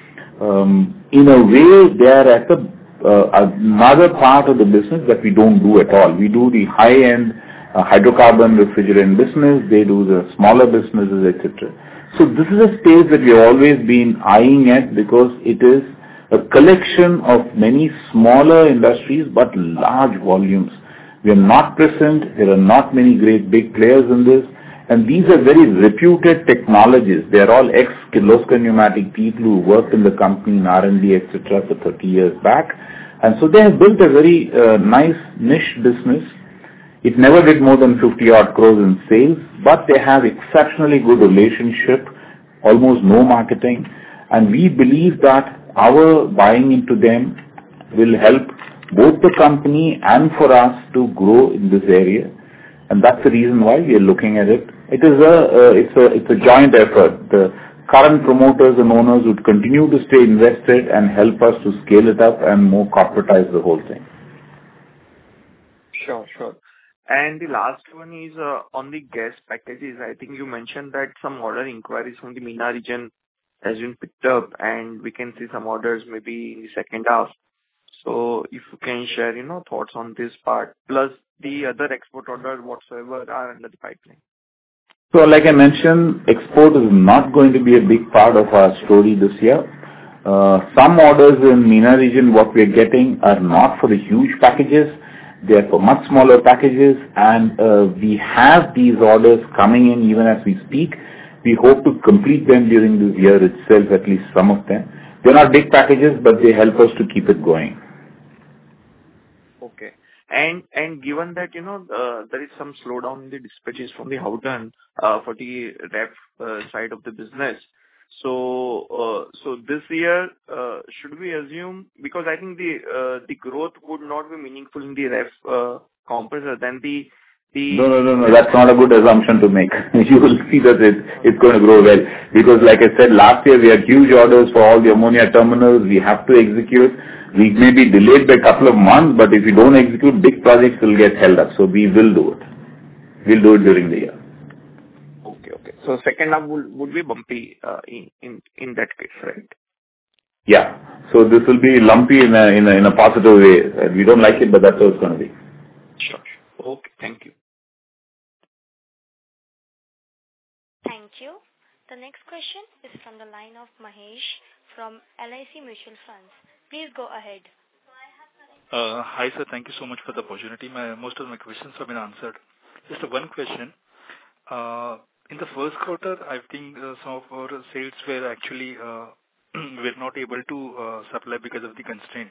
Um, in a way, they are at the Uh, another part of the business that we don't do at all. We do the high-end uh, hydrocarbon refrigerant business. They do the smaller businesses, et cetera. So this is a space that we have always been eyeing at because it is a collection of many smaller industries but large volumes. We are not present. There are not many great big players in this. And these are very reputed technologies. They are all ex-Kirloskar Pneumatic people who worked in the company in R and D, et cetera for thirty years back. And so they have built a very uh, nice niche business. It never did more than fifty odd crores in sales, but they have exceptionally good relationship, almost no marketing. And we believe that our buying into them will help both the company and for us to grow in this area. And that's the reason why we are looking at it. It is a, uh, it's a, it's a joint effort. The current promoters and owners would continue to stay invested and help us to scale it up and more corporatize the whole thing. Sure, sure. And the last one is uh, on the gas packages. I think you mentioned that some order inquiries from the MENA region has been picked up, and we can see some orders maybe in the second half. So if you can share, you know, thoughts on this part, plus the other export order whatsoever are under the pipeline. So like I mentioned, export is not going to be a big part of our story this year. Uh, some orders in MENA region, what we are getting are not for the huge packages. They are for much smaller packages, and uh, we have these orders coming in even as we speak. We hope to complete them during this year itself, at least some of them. They're not big packages, but they help us to keep it going. Okay. And and given that, you know, uh, there is some slowdown in the dispatches from the Howden uh, for the ref uh, side of the business. So uh, so this year, uh, should we assume, because I think the uh, the growth would not be meaningful in the ref uh, compressor, then the the No, no, no, no. That's not a good assumption to make. You will see that it, it's going to grow well. Because like I said, last year we had huge orders for all the ammonia terminals. We have to execute. We may be delayed by a couple of months, but if we don't execute, big projects will get held up. So we will do it. We'll do it during the year. Okay, okay. So second half would, would be bumpy uh, in, in, in that case, right? Yeah. So this will be lumpy in a, in a, in a positive way. We don't like it, but that's how it's going to be. Sure. Okay. Thank you. Thank you. The next question is from the line of Mahesh from L I C Mutual Funds. Please go ahead. Uh, hi, sir. Thank you so much for the opportunity. My, most of my questions have been answered. Just one question. Uh, in the first quarter, I think uh, some of our sales were actually uh, were not able to uh, supply because of the constraint.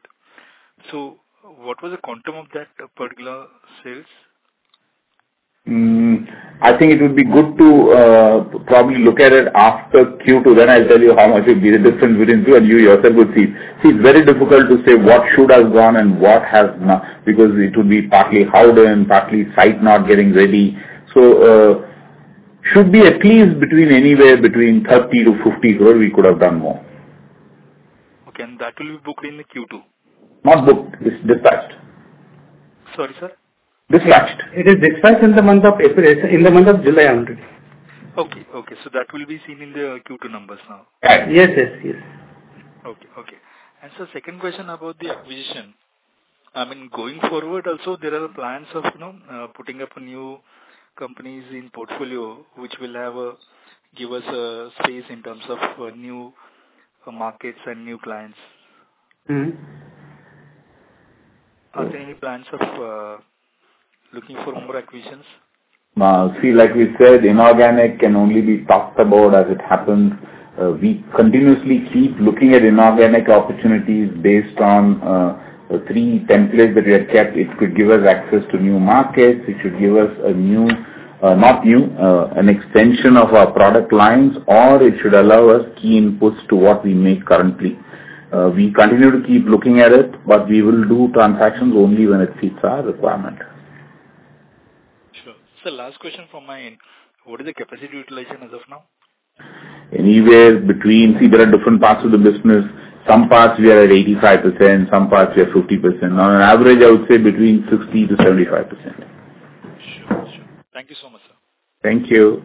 So, what was the quantum of that particular sales? Mm, um, I think it would be good to uh, probably look at it after Q two. Then I'll tell you how much would be the difference between two, and you yourself would see. See, it's very difficult to say what should have gone and what has not, because it would be partly Howden, partly site not getting ready. So, uh, should be at least between anywhere between thirty to fifty crore. We could have done more. Okay, and that will be booked in the Q two. Not booked. It's dispatched. Sorry, sir. Dispatched. It is dispatched in the month of April, in the month of July already. Okay, okay. So that will be seen in the Q two numbers now. Yes, yes, yes. Okay, okay. And so second question about the acquisition. I mean, going forward also there are plans of, you know, uh, putting up new companies in portfolio which will have a, give us a space in terms of uh, new uh, markets and new clients. Mm-hmm. Are there any plans of uh, looking for more acquisitions? Uh, see, like we said, inorganic can only be talked about as it happens. Uh, we continuously keep looking at inorganic opportunities based on uh, the three templates that we have kept. It could give us access to new markets. It should give us a new, uh, not new, uh, an extension of our product lines, or it should allow us key inputs to what we make currently. Uh, we continue to keep looking at it, but we will do transactions only when it fits our requirement. Sure. So last question from my end. What is the capacity utilization as of now? Anywhere between, see, there are different parts of the business. Some parts we are at eighty-five percent, some parts we are fifty percent. On an average, I would say between sixty to seventy-five percent. Sure, sure. Thank you so much, sir. Thank you.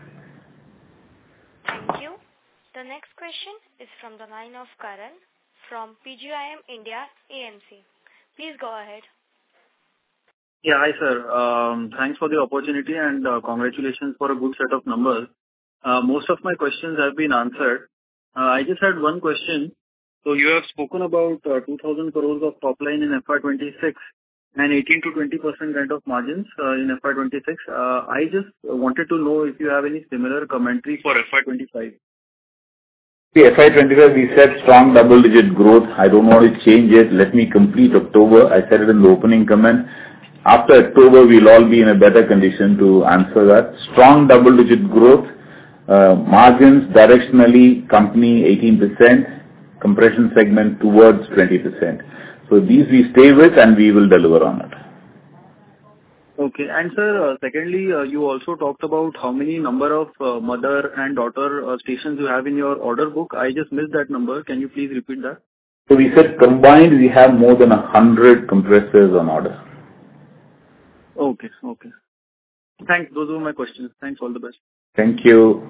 Thank you. The next question is from the line of Karan from P G I M India A M C. Please go ahead. Yeah, hi sir. Um, thanks for the opportunity and uh, congratulations for a good set of numbers. Uh, most of my questions have been answered. Uh, I just had one question. So you have spoken about uh, two thousand crores of top line in F Y twenty-six and eighteen to twenty percent kind of margins uh, in F Y twenty-six. Uh, I just wanted to know if you have any similar commentary for F Y twenty-five. See, F Y twenty-five, we said strong double-digit growth. I don't want to change it. Let me complete October. I said it in the opening comment. After October, we'll all be in a better condition to answer that. Strong double-digit growth, uh, margins directionally, company eighteen percent, compression segment towards twenty percent. So these we stay with and we will deliver on it. Okay. And sir, uh, secondly, uh, you also talked about how many number of uh, mother and daughter uh, stations you have in your order book. I just missed that number. Can you please repeat that? So we said combined we have more than one hundred compressors on order. Okay. Okay. Thanks. Those were my questions. Thanks. All the best. Thank you.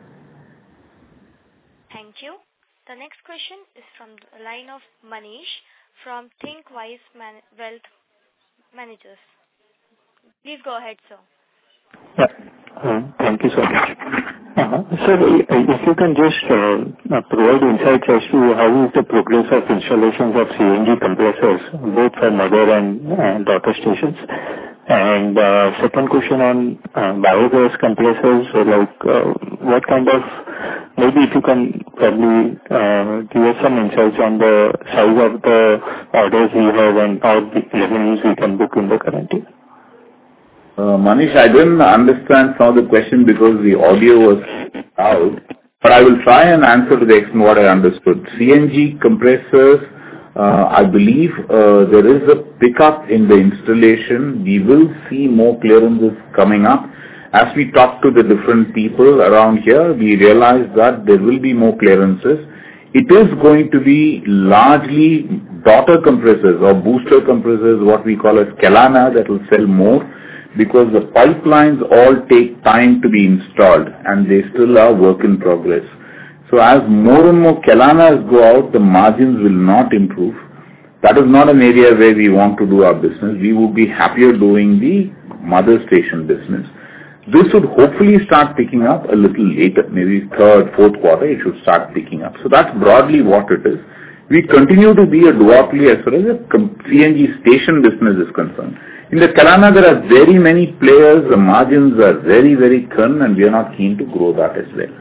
Thank you. The next question is from the line of Manish from ThinkWise Man- Wealth Managers. Please go ahead, sir. Yeah. Uh, thank you so much. Uh, sir, if you can just uh, provide insights as to how is the progress of installations of C N G compressors, both for mother and uh, daughter stations. And uh, second question on uh, biogas compressors, so like uh, what kind of, maybe if you can probably uh, give us some insights on the size of the orders we have and how the revenues we can book in the current year. Uh, Manish, I didn't understand some of the question because the audio was out, but I will try and answer to the extent what I understood. C N G compressors, uh, I believe uh, there is a pickup in the installation. We will see more clearances coming up. As we talk to the different people around here, we realize that there will be more clearances. It is going to be largely daughter compressors or booster compressors, what we call as Kelana, that will sell more, because the pipelines all take time to be installed and they still are work in progress. So as more and more Kelanas go out, the margins will not improve. That is not an area where we want to do our business. We would be happier doing the mother station business. This would hopefully start picking up a little later, maybe third, fourth quarter, it should start picking up. So that's broadly what it is. We continue to be a duopoly as far as the C N G station business is concerned. In the Kelana, there are very many players, the margins are very, very thin, and we are not keen to grow that as well.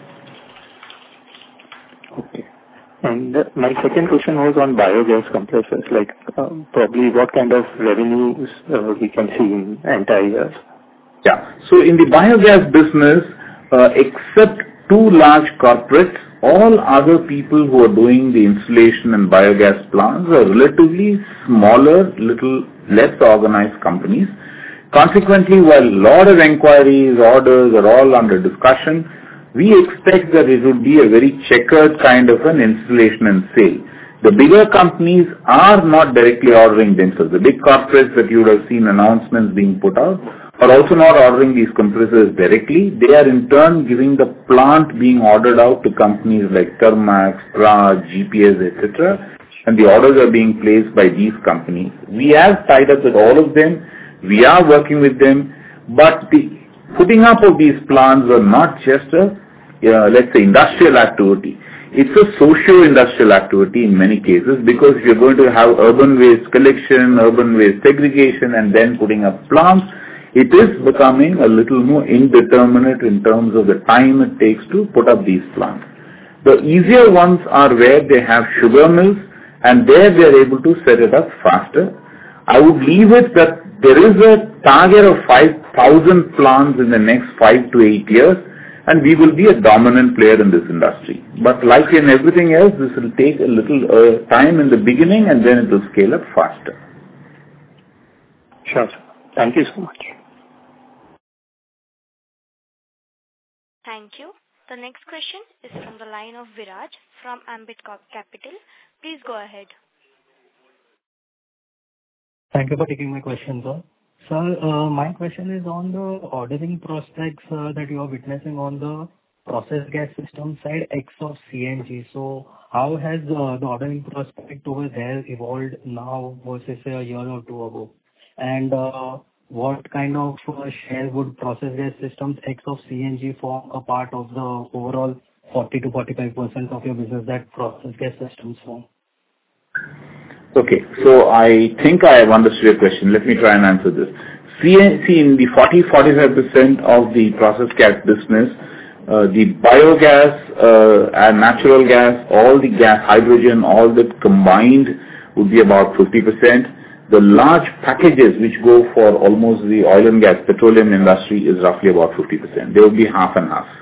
Okay. And uh, my second question was on biogas compressors, like uh, probably what kind of revenues uh, we can see in entire years. Yeah. So in the biogas business, uh, except two large corporates, all other people who are doing the installation and biogas plants are relatively smaller, little less organized companies. Consequently, while a lot of inquiries, orders are all under discussion, we expect that it would be a very checkered kind of an installation and sale. The bigger companies are not directly ordering themselves. The big corporates that you would have seen announcements being put out are also not ordering these compressors directly. They are in turn giving the plant being ordered out to companies like Thermax, Praj, G P S, et cetera. And the orders are being placed by these companies. We have tied up with all of them. We are working with them. But the putting up of these plants are not just a, uh, let's say, industrial activity. It's a socio-industrial activity in many cases, because if you're going to have urban waste collection, urban waste segregation, and then putting up plants, it is becoming a little more indeterminate in terms of the time it takes to put up these plants. The easier ones are where they have sugar mills, and there they are able to set it up faster. I would leave it that there is a target of five thousand plants in the next five to eight years, and we will be a dominant player in this industry. But like in everything else, this will take a little uh, time in the beginning, and then it will scale up faster. Sure. Thank you so much. Thank you. The next question is from the line of Viraj from Ambit Capital. Please go ahead. Thank you for taking my question, sir. Sir, uh, my question is on the ordering prospects uh, that you are witnessing on the process gas system side, X of C N G. So how has uh, the ordering prospect over there evolved now versus say, a year or two ago? And uh, what kind of uh, share would process gas systems X of C N G form a part of the overall forty to forty-five percent of your business that process gas systems form? Okay, so I think I have understood your question. Let me try and answer this. See, in the forty to forty-five percent of the process gas business, uh, the biogas uh, and natural gas, all the gas, hydrogen, all that combined would be about fifty percent. The large packages which go for almost the oil and gas, petroleum industry is roughly about fifty percent. They will be half and half.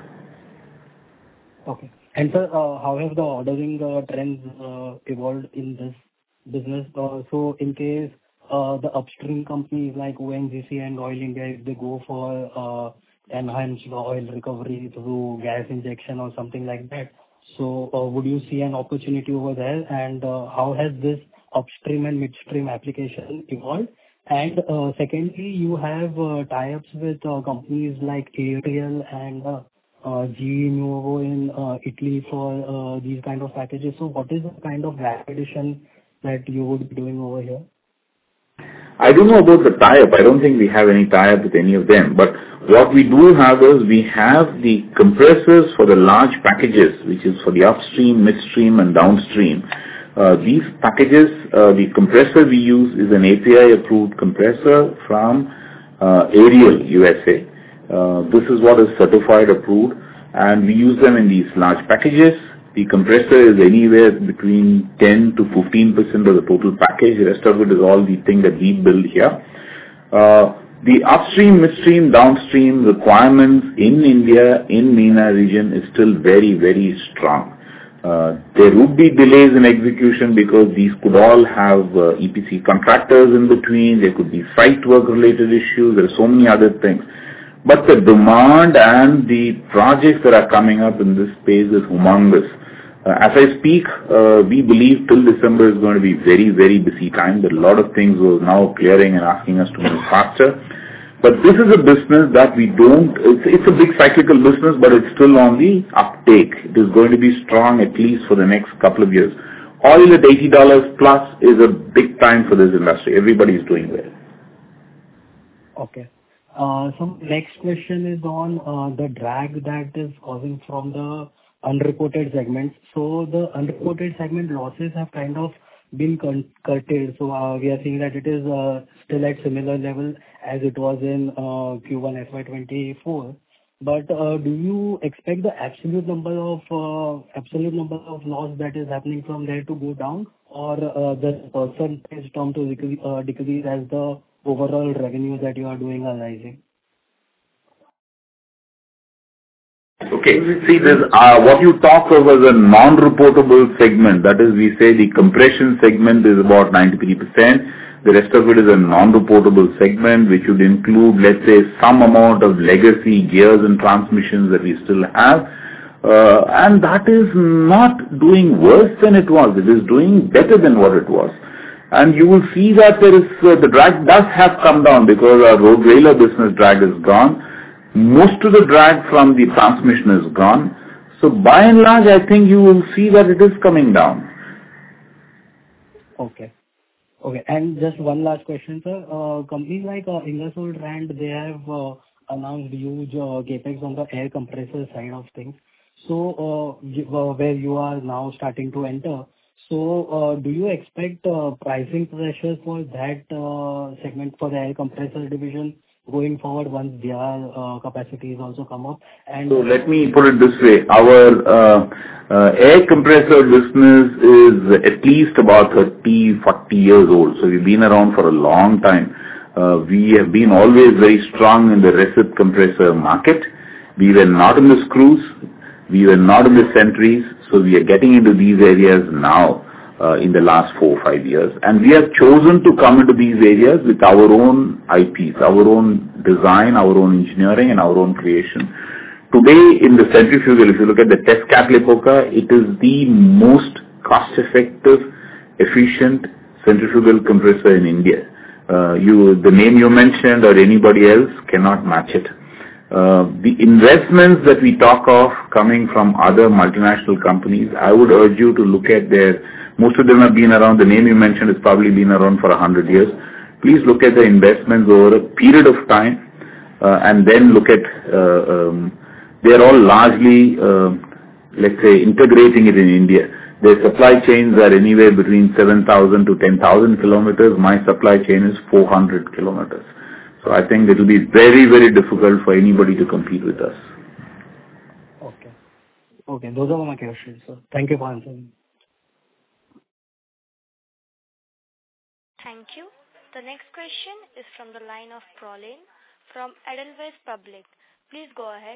Okay. And sir, uh, how have the ordering uh, trends uh, evolved in this business? Uh, so in case uh, the upstream companies like O N G C and Oil India, if they go for uh, enhanced oil recovery through gas injection or something like that, so uh, would you see an opportunity over there? And uh, how has this upstream and midstream application evolved? And uh, secondly, you have uh, tie-ups with uh, companies like A T L and uh, uh, G E Nuovo in uh, Italy for uh, these kind of packages. So what is the kind of value addition that you would be doing over here? I don't know about the tie-up. I don't think we have any tie-up with any of them. But what we do have is we have the compressors for the large packages, which is for the upstream, midstream, and downstream. Uh, these packages, uh, the compressor we use is an A P I-approved compressor from uh, Ariel, U S A. Uh, this is what is certified, approved, and we use them in these large packages. The compressor is anywhere between ten to fifteen percent of the total package. The rest of it is all the thing that we build here. Uh, the upstream, midstream, downstream requirements in India, in MENA region is still very, very strong. Uh, there would be delays in execution because these could all have uh, E P C contractors in between. There could be site work related issues. There are so many other things. But the demand and the projects that are coming up in this space is humongous. Uh, as I speak, uh, we believe till December is going to be very, very busy time. There are a lot of things we're now clearing and asking us to move faster. But this is a business that we don't, it's, it's a big cyclical business, but it's still on the uptake. It is going to be strong at least for the next couple of years. Oil at eighty dollars plus is a big time for this industry. Everybody is doing well. Okay. Uh, so next question is on uh, the drag that is causing from the unreported segments. So the unreported segment losses have kind of been curtailed. So uh, we are seeing that it is uh, still at similar level as it was in uh, Q one F Y twenty-four. But uh, do you expect the absolute number of uh, absolute number of loss that is happening from there to go down, or uh, the percentage term to decrease, uh, decrease as the overall revenue that you are doing are rising? Okay. See, this, uh, what you talk of as a non-reportable segment, that is, we say the compression segment is about ninety-three percent. The rest of it is a non-reportable segment, which would include, let's say, some amount of legacy gears and transmissions that we still have. Uh, and that is not doing worse than it was. It is doing better than what it was. And you will see that there is, uh, the drag does have come down because our road railer business drag is gone. Most of the drag from the transmission is gone. So by and large, I think you will see that it is coming down. Okay. Okay. And just one last question, sir. Uh, companies like uh, Ingersoll Rand, they have uh, announced huge uh, capex on the air compressor side of things. So uh, you, uh, where you are now starting to enter. So uh, do you expect uh, pricing pressures for that uh, segment for the air compressor division going forward once their uh, capacities also come up? And so let me put it this way. Our uh, uh, air compressor business is at least about thirty, forty years old. So we've been around for a long time. Uh, we have been always very strong in the recip compressor market. We were not in the screws. We were not in the sentries. So we are getting into these areas now. Uh, in the last four or five years. And we have chosen to come into these areas with our own I Ps, our own design, our own engineering, and our own creation. Today, in the centrifugal, if you look at the Tescat Lipoca, it is the most cost-effective, efficient centrifugal compressor in India. Uh, you, the name you mentioned or anybody else cannot match it. Uh, the investments that we talk of coming from other multinational companies, I would urge you to look at their, most of them have been around, the name you mentioned has probably been around for a hundred years. Please look at the investments over a period of time uh, and then look at, uh, um, they are all largely, uh, let's say, integrating it in India. Their supply chains are anywhere between seven thousand to ten thousand kilometers. My supply chain is four hundred kilometers. So I think it will be very, very difficult for anybody to compete with us. Okay. Okay. Those are my questions, sir. Thank you for answering. Thank you. The next question is from the line of Prolin from Edelweiss Public. Please go ahead.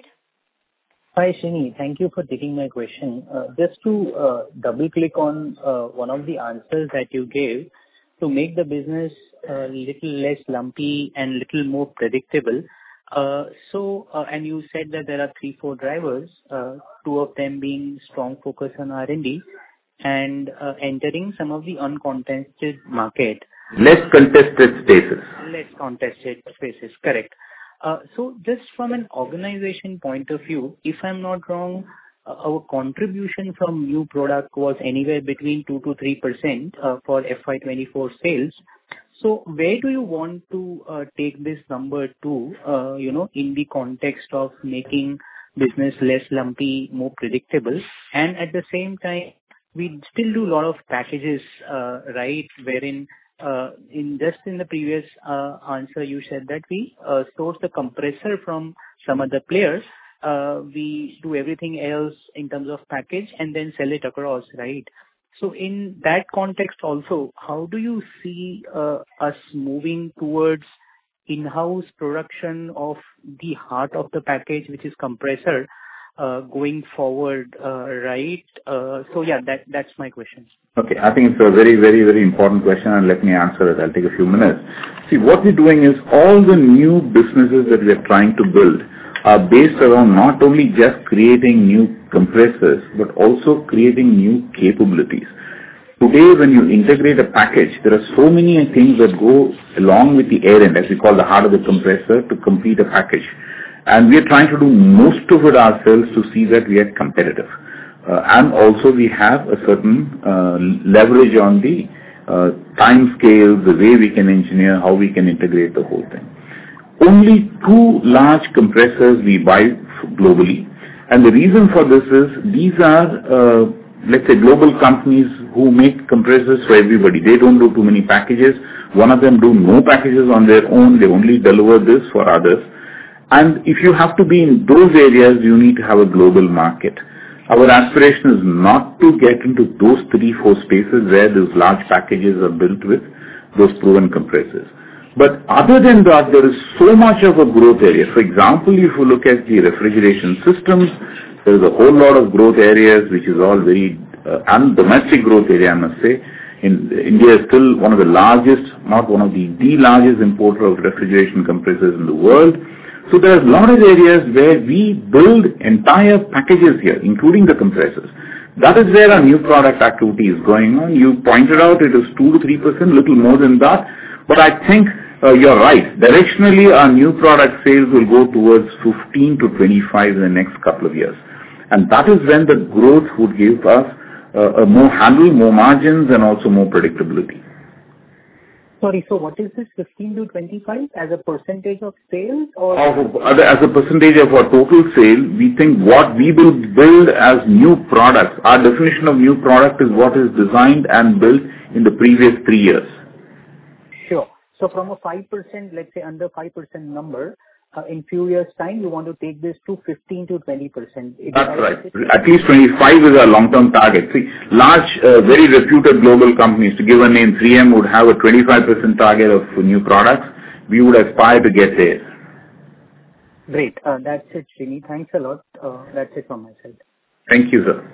Hi, Shini. Thank you for taking my question. Uh, just to uh, double click on uh, one of the answers that you gave, to make the business a little less lumpy and little more predictable. Uh, so, uh, and you said that there are three, four drivers, uh, two of them being strong focus on R and D and uh, entering some of the uncontested market. Less contested spaces. Less contested spaces, correct. Uh, so just from an organization point of view, if I'm not wrong, uh, our contribution from new product was anywhere between two to three percent uh, for F Y twenty-four sales. So where do you want to uh, take this number to, uh, you know, in the context of making business less lumpy, more predictable, and at the same time, we still do a lot of packages, uh, right, wherein Uh, in just in the previous uh, answer, you said that we uh, source the compressor from some other players. Uh, we do everything else in terms of package and then sell it across, right? So in that context also, how do you see uh, us moving towards in-house production of the heart of the package, which is compressor, uh, going forward, uh, right? Uh, so yeah, that that's my question. Okay, I think it's a very, very, very important question, and let me answer it. I'll take a few minutes. See, what we're doing is all the new businesses that we are trying to build are based around not only just creating new compressors, but also creating new capabilities. Today, when you integrate a package, there are so many things that go along with the air end, as we call the heart of the compressor, to complete a package. And we are trying to do most of it ourselves to see that we are competitive. Uh, and also we have a certain uh, leverage on the uh, time scale, the way we can engineer, how we can integrate the whole thing. Only two large compressors we buy globally. And the reason for this is these are, uh, let's say, global companies who make compressors for everybody. They don't do too many packages. One of them do no packages on their own. They only deliver this for others. And if you have to be in those areas, you need to have a global market. Our aspiration is not to get into those three, four spaces where those large packages are built with those proven compressors. But other than that, there is so much of a growth area. For example, if you look at the refrigeration systems, There is a whole lot of growth areas, which is all very, uh, and domestic growth area, I must say. In, India is still one of the largest, not one of the, the largest importer of refrigeration compressors in the world. So there are a lot of areas where we build entire packages here, including the compressors. That is where our new product activity is going on. You pointed out it is two to three percent, little more than that. But I think uh, you're right. Directionally, our new product sales will go towards fifteen to twenty-five in the next couple of years. And that is when the growth would give us uh, a more handle, more margins, and also more predictability. Sorry, so what is this fifteen to twenty-five as a percentage of sales? Or Of, as a percentage of our total sale, we think what we will build as new products, our definition of new product is what is designed and built in the previous three years. Sure. So from a five percent, let's say under five percent number, uh, in few years' time, you want to take this to fifteen to twenty percent. That's right. At least twenty-five is our long-term target. See, large, uh, very reputed global companies, to give a name, three M would have a twenty-five percent target of new products. We would aspire to get there. Great. Uh, that's it, Srini. Thanks a lot. Uh, that's it from my side. Thank you, sir.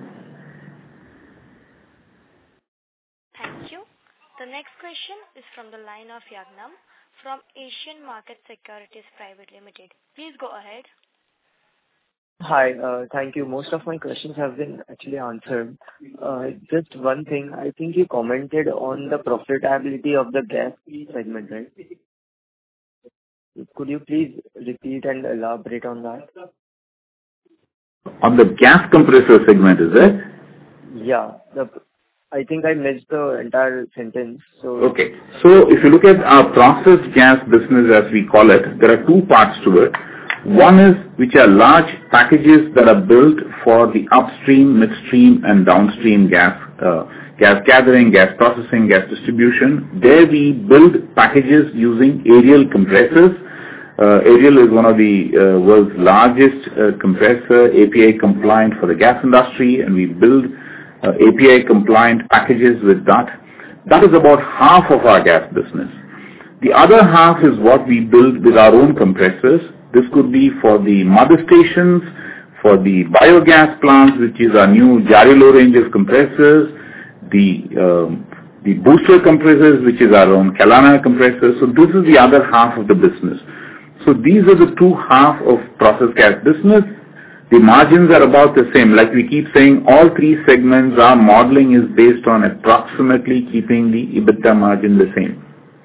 Thank you. The next question is from the line of Yagnam from Asian Market Securities Private Limited. Please go ahead. Hi. uh Thank you. Most of my questions have been actually answered. Uh Just one thing. I think you commented on the profitability of the gas segment, right? Could you please repeat and elaborate on that? On the gas compressor segment, is it? Yeah. The I think I missed the entire sentence. So Okay. So if you look at our processed gas business, as we call it, there are two parts to it. One is which are large packages that are built for the upstream, midstream, and downstream gas, uh, gas gathering, gas processing, gas distribution. There we build packages using aerial compressors. Uh, Ariel is one of the uh, world's largest uh, compressor, A P I compliant for the gas industry, and we build uh, A P I compliant packages with that. That is about half of our gas business. The other half is what we build with our own compressors. This could be for the mother stations, for the biogas plants, which is our new Jarilo range of compressors, the um, the booster compressors, which is our own Kelana compressors. So this is the other half of the business. So these are the two half of process gas business. The margins are about the same. Like we keep saying, all three segments, our modeling is based on approximately keeping the EBITDA margin the same.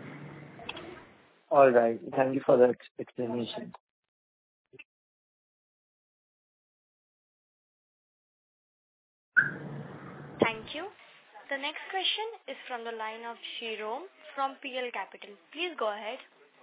all right. Thank you for that explanation. Thank you. The next question is from the line of Shirom from P L Capital. Please go ahead.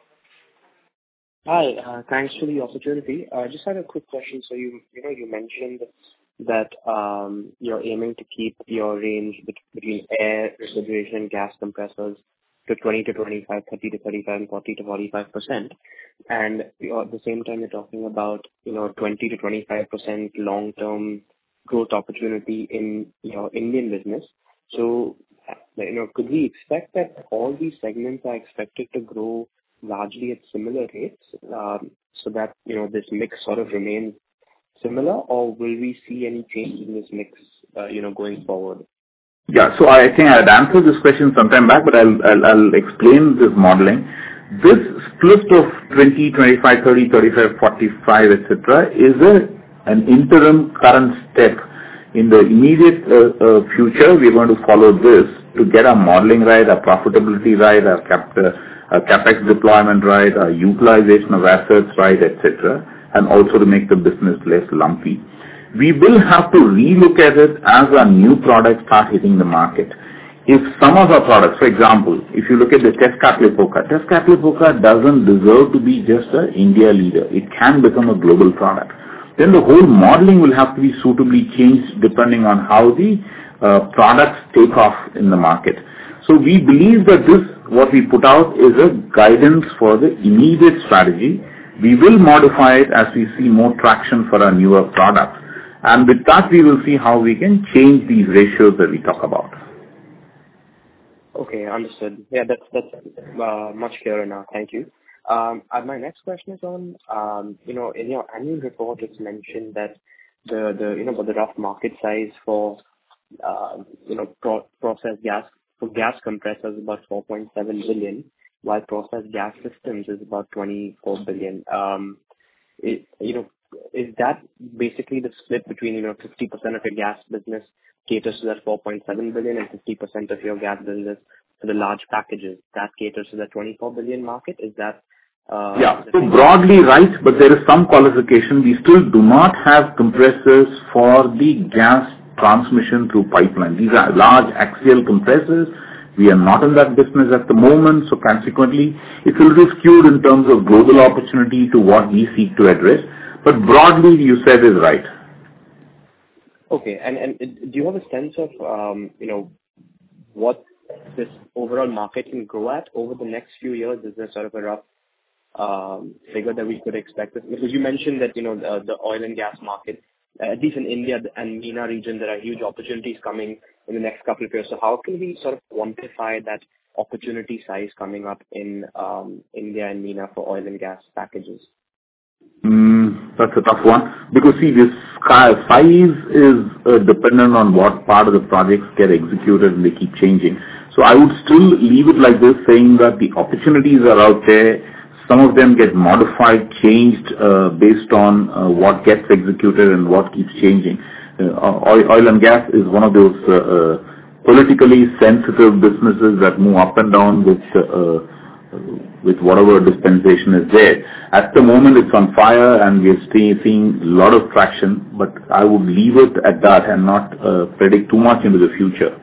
Hi, uh, thanks for the opportunity. I uh, just had a quick question. So you, you know, you mentioned that um, you're aiming to keep your range between air, refrigeration, and gas compressors to twenty to twenty-five, thirty to thirty-five, and forty to forty-five percent. And you know, at the same time, you're talking about, you know, twenty to twenty-five percent long-term growth opportunity in your Indian business. So, you know, could we expect that all these segments are expected to grow largely at similar rates, um, so that, you know, this mix sort of remains similar, or will we see any change in this mix, uh, you know, going forward? Yeah, so I think I had answered this question some time back, but I'll, I'll, I'll explain this modeling. This split of twenty, twenty-five, thirty, thirty-five, forty-five, et cetera is a, an interim current step. In the immediate uh, uh, future, we're going to follow this to get our modeling right, our profitability right, our cap, uh, our capex deployment right, our utilization of assets right, et cetera, and also to make the business less lumpy. We will have to relook at it as our new products start hitting the market. If some of our products, for example, if you look at the Tezcatlipoca, Tezcatlipoca doesn't deserve to be just an India leader. It can become a global product. Then the whole modeling will have to be suitably changed depending on how the uh, products take off in the market. So we believe that this, what we put out, is a guidance for the immediate strategy. We will modify it as we see more traction for our newer products. And with that, we will see how we can change these ratios that we talk about. Okay, understood. Yeah, that's that's uh, much clearer now. Thank you. Um, and my next question is on, um, you know, in your annual report, it's mentioned that the, the you know, the rough market size for, uh, you know, pro- processed gas, for gas compressors is about four point seven billion, while processed gas systems is about twenty-four billion. Um, it, you know, is that basically the split between, you know, fifty percent of your gas business caters to that four point seven billion and fifty percent of your gas business for the large packages that caters to the twenty-four billion market? Is that uh, yeah, so broadly right, but there is some qualification. We still do not have compressors for the gas transmission through pipeline. These are large axial compressors. We are not in that business at the moment, so consequently, it's a little skewed in terms of global opportunity to what we seek to address. But broadly, you said is right. Okay, and and do you have a sense of um, you know, what this overall market can grow at over the next few years? Is there sort of a rough um, figure that we could expect? Because you mentioned that, you know, the, the oil and gas market, at least in India and MENA region, there are huge opportunities coming in the next couple of years. So how can we sort of quantify that opportunity size coming up in um, India and MENA for oil and gas packages? Mm, that's a tough one, because see, this size is uh, dependent on what part of the projects get executed and they keep changing. So I would still leave it like this, saying that the opportunities are out there. Some of them get modified, changed uh, based on uh, what gets executed and what keeps changing. Uh, oil, oil and gas is one of those uh, uh, politically sensitive businesses that move up and down with uh, with whatever dispensation is there. At the moment, it's on fire, and we are seeing a lot of traction. But I would leave it at that and not uh, predict too much into the future.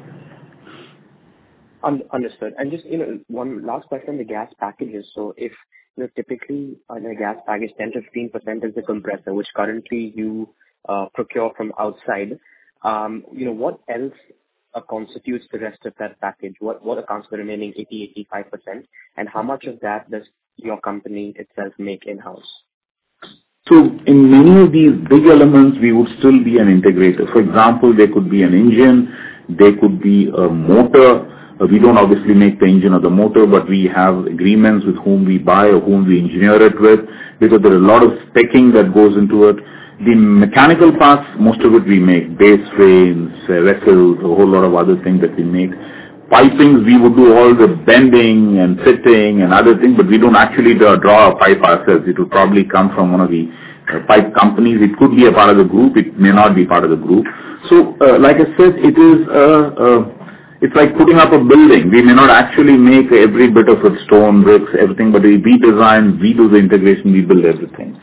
Understood. And just, you know, one last question on the gas packages. So if, you know, typically on a gas package, ten to fifteen percent is the compressor, which currently you uh, procure from outside. Um, you know, what else uh, constitutes the rest of that package? What what accounts for the remaining eighty to eighty-five percent? And how much of that does your company itself make in-house? So in many of these big elements, we would still be an integrator. For example, there could be an engine, there could be a motor. Uh, we don't obviously make the engine or the motor, but we have agreements with whom we buy or whom we engineer it with, because there is a lot of specing that goes into it. The mechanical parts, most of it we make, base frames, uh, vessels, a whole lot of other things that we make. Pipings, we would do all the bending and fitting and other things, but we don't actually draw, draw a pipe ourselves. It would probably come from one of the uh, pipe companies. It could be a part of the group. It may not be part of the group. So, uh, like I said, it is uh, uh, it's like putting up a building. We may not actually make every bit of it, stone, bricks, everything, but we design, we do the integration, we build everything.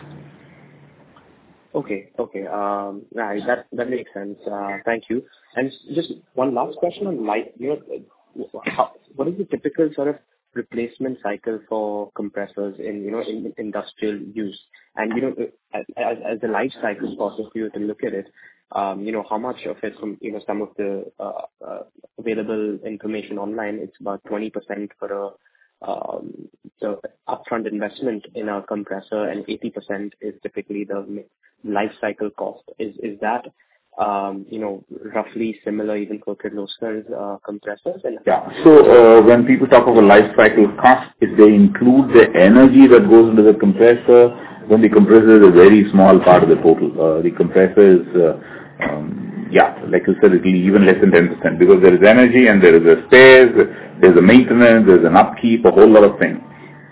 Okay, okay. Um, right, that that makes sense. Uh, thank you. And just one last question on light. You know, how, what is the typical sort of replacement cycle for compressors in, you know, in industrial use? And, you know, as, as the life cycle cost, if you were to look at it, um, you know, how much of it from, you know, some of the uh, uh, available information online, it's about twenty percent for a um, the upfront investment in a compressor, and eighty percent is typically the life cycle cost. Is is that um, you know, roughly similar even for Kirloskar uh, compressors? And yeah. So uh, when people talk of a life cycle cost, if they include the energy that goes into the compressor, then the compressor is a very small part of the total. Uh, the compressor is uh, um, yeah, like you said, it will be even less than ten percent, because there is energy and there is a spares, there's a maintenance, there's an upkeep, a whole lot of things.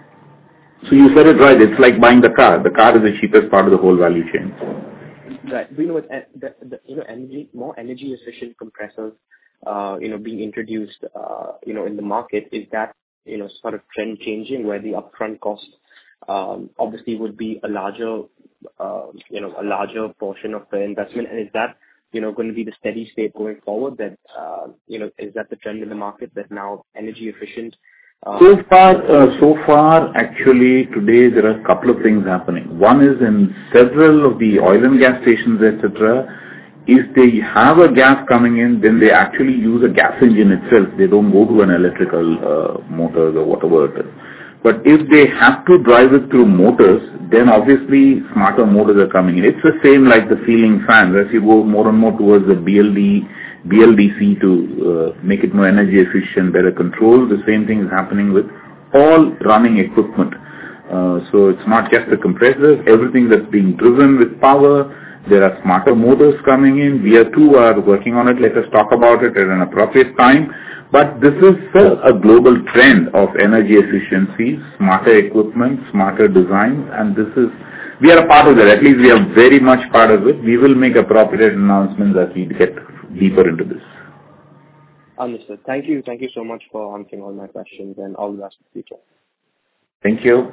So you said it right. It's like buying the car. The car is the cheapest part of the whole value chain. Right. We know what the, the you know energy more energy efficient compressors uh, you know being introduced uh, you know in the market. Is that you know sort of trend changing, where the upfront cost um, obviously would be a larger uh, you know a larger portion of the investment, and is that you know going to be the steady state going forward? That uh, you know is that the trend in the market, that now energy efficient? Uh, So far, uh, so far, actually, today there are a couple of things happening. One is in several of the oil and gas stations, et cetera, if they have a gas coming in, then they actually use a gas engine itself. They don't go to an electrical uh, motors or whatever it is. But if they have to drive it through motors, then obviously smarter motors are coming in. It's the same like the ceiling fans. As you go more and more towards the B L D, B L D C to uh, make it more energy efficient, better control, the same thing is happening with all running equipment. Uh, so it's not just the compressors, everything that's being driven with power There are smarter motors coming in. We are too are working on it. Let us talk about it at an appropriate time. But this is a, a global trend of energy efficiency, smarter equipment, smarter designs, and this is, we are a part of that. At least we are very much part of it. We will make appropriate announcements as we get deeper into this. Understood. Thank you. Thank you so much for answering all my questions, and all the best for the future. Thank you.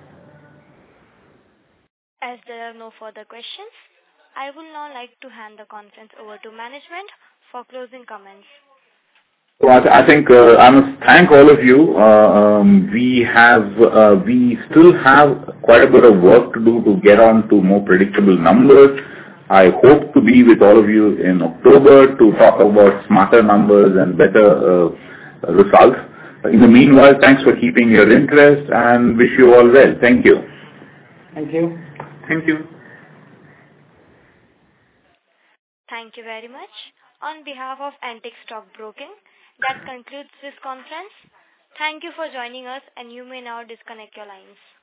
As there are no further questions, I would now like to hand the conference over to management for closing comments. So I, th- I think uh, I must thank all of you. Uh, um, we have, uh, we still have quite a bit of work to do to get on to more predictable numbers. I hope to be with all of you in October to talk about smarter numbers and better uh, results. In the meanwhile, thanks for keeping your interest and wish you all well. Thank you. Thank you. Thank you. Thank you very much. On behalf of Antique Stock Broking, that concludes this conference. Thank you for joining us, and you may now disconnect your lines.